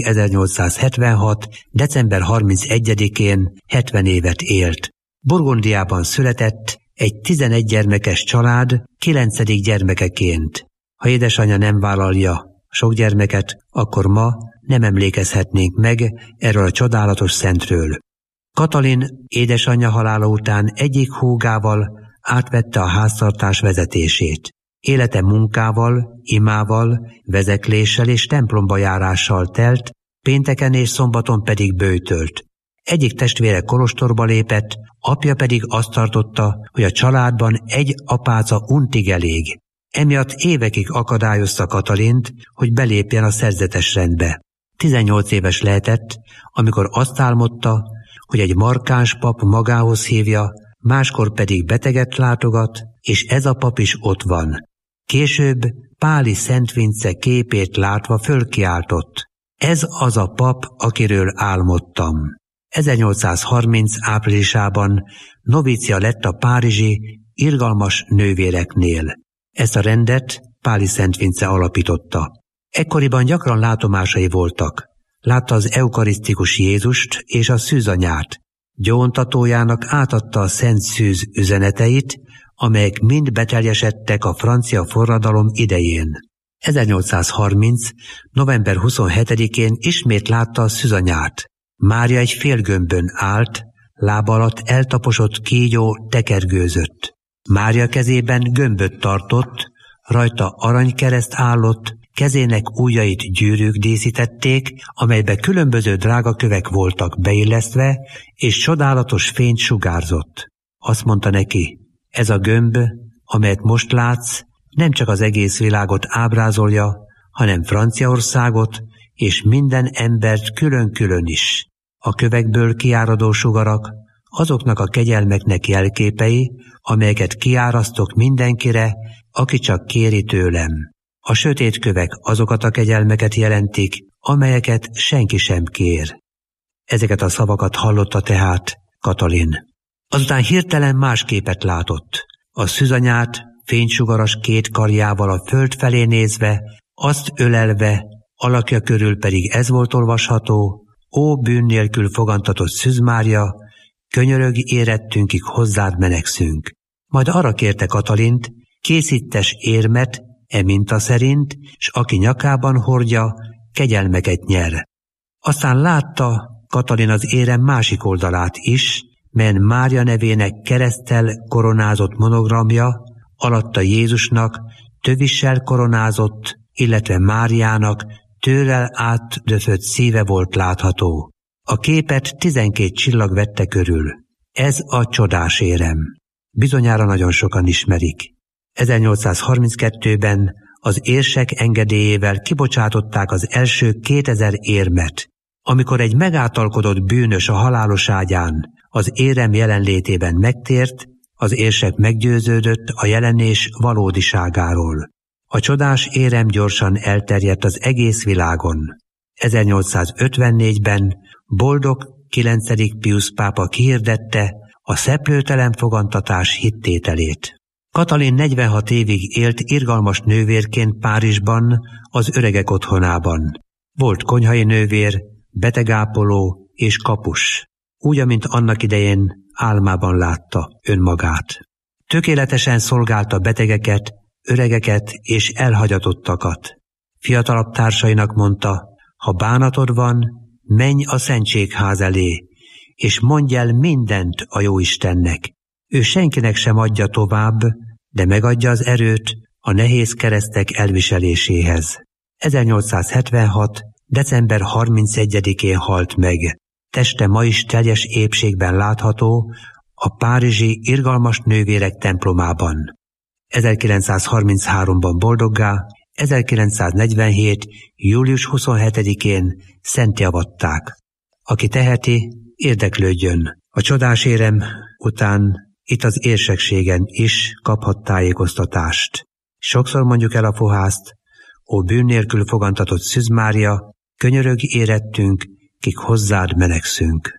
1876. december 31-én 70 évet élt. Burgundiában született, egy 11 gyermekes család 9. gyermekeként. Ha édesanyja nem vállalja sok gyermeket, akkor ma nem emlékezhetnénk meg erről a csodálatos szentről. Katalin édesanyja halála után egyik húgával átvette a háztartás vezetését. Élete munkával, imával, vezekléssel és templomba járással telt, pénteken és szombaton pedig böjtölt. Egyik testvére kolostorba lépett, apja pedig azt tartotta, hogy a családban egy apáca untig elég. Emiatt évekig akadályozta Katalint, hogy belépjen a szerzetes rendbe. 18 éves lehetett, amikor azt álmodta, hogy egy markáns pap magához hívja, máskor pedig beteget látogat, és ez a pap is ott van. Később Páli Szent Vince képét látva fölkiáltott: Ez az a pap, akiről álmodtam. 1830 áprilisában novícia lett a párizsi irgalmas nővéreknél. Ezt a rendet Páli Szent Vince alapította. Ekkoriban gyakran látomásai voltak. Látta az eukarisztikus Jézust és a szűzanyát. Gyóntatójának átadta a Szent Szűz üzeneteit, amelyek mind beteljesedtek a francia forradalom idején. 1830. november 27-én ismét látta a szűzanyát. Mária egy félgömbön állt, lába alatt eltaposott kígyó tekergőzött. Mária kezében gömböt tartott, rajta aranykereszt állott, kezének ujjait gyűrűk díszítették, amelybe különböző drágakövek voltak beillesztve, és csodálatos fényt sugárzott. Azt mondta neki, ez a gömb, amelyet most látsz, nem csak az egész világot ábrázolja, hanem Franciaországot és minden embert külön-külön is. A kövekből kiáradó sugarak azoknak a kegyelmeknek jelképei, amelyeket kiárasztok mindenkire, aki csak kéri tőlem. A sötét kövek azokat a kegyelmeket jelentik, amelyeket senki sem kér. Ezeket a szavakat hallotta tehát Katalin. Azután hirtelen más képet látott. A szűzanyát fénysugaras két karjával a föld felé nézve, azt ölelve, alakja körül pedig ez volt olvasható: ó bűn nélkül fogantatott Szűz Mária, könyörög érettünkig hozzád menekszünk. Majd arra kérte Katalint, készíttes érmet e minta szerint, s aki nyakában hordja, kegyelmeket nyer. Aztán látta Katalin az érem másik oldalát is, melyen Mária nevének kereszttel koronázott monogramja, alatta Jézusnak tövissel koronázott, illetve Máriának tőlel átdöfött szíve volt látható. A képet 12 csillag vette körül. Ez a csodás érem. Bizonyára nagyon sokan ismerik. 1832-ben az érsek engedélyével kibocsátották az első 2000 érmet. Amikor egy megáltalkodott bűnös a halálos ágyán az érem jelenlétében megtért, az érsek meggyőződött a jelenés valódiságáról. A csodás érem gyorsan elterjedt az egész világon. 1854-ben Boldog 9. Piusz pápa kihirdette a szeplőtelen fogantatás hittételét. Katalin 46 évig élt irgalmas nővérként Párizsban, az öregek otthonában. Volt konyhai nővér, betegápoló és kapus, úgy, amint annak idején álmában látta önmagát. Tökéletesen szolgálta betegeket, öregeket és elhagyatottakat. Fiatalabb társainak mondta, ha bánatod van, menj a szentségház elé, és mondj el mindent a Jóistennek. Ő senkinek sem adja tovább, de megadja az erőt a nehéz keresztek elviseléséhez. 1876. december 31-én halt meg. Teste ma is teljes épségben látható a párizsi irgalmas nővérek templomában. 1933-ban boldoggá, 1947. július 27-én szentté avatták. Aki teheti, érdeklődjön. A csodás érem után itt az érsekségen is kaphat tájékoztatást. Sokszor mondjuk el a fohászt, ó bűn nélkül fogantatott Szűz Mária, könyörög érettünk, kik hozzád menekszünk.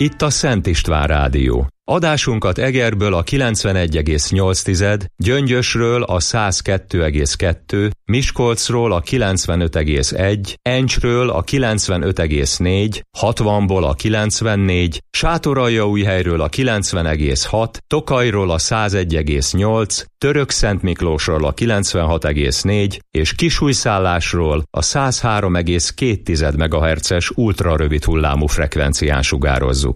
Itt a Szent István Rádió. Adásunkat Egerből a 91,8, Gyöngyösről a 102,2, Miskolcról a 95,1, Encsről a 95,4, 60-ból a 94, Sátoraljaújhelyről a 90,6, Tokajról a 101,8, Törökszentmiklósról a 96,4 és Kisújszállásról a 103,2 MHz-es ultrarövid hullámú frekvencián sugározzuk.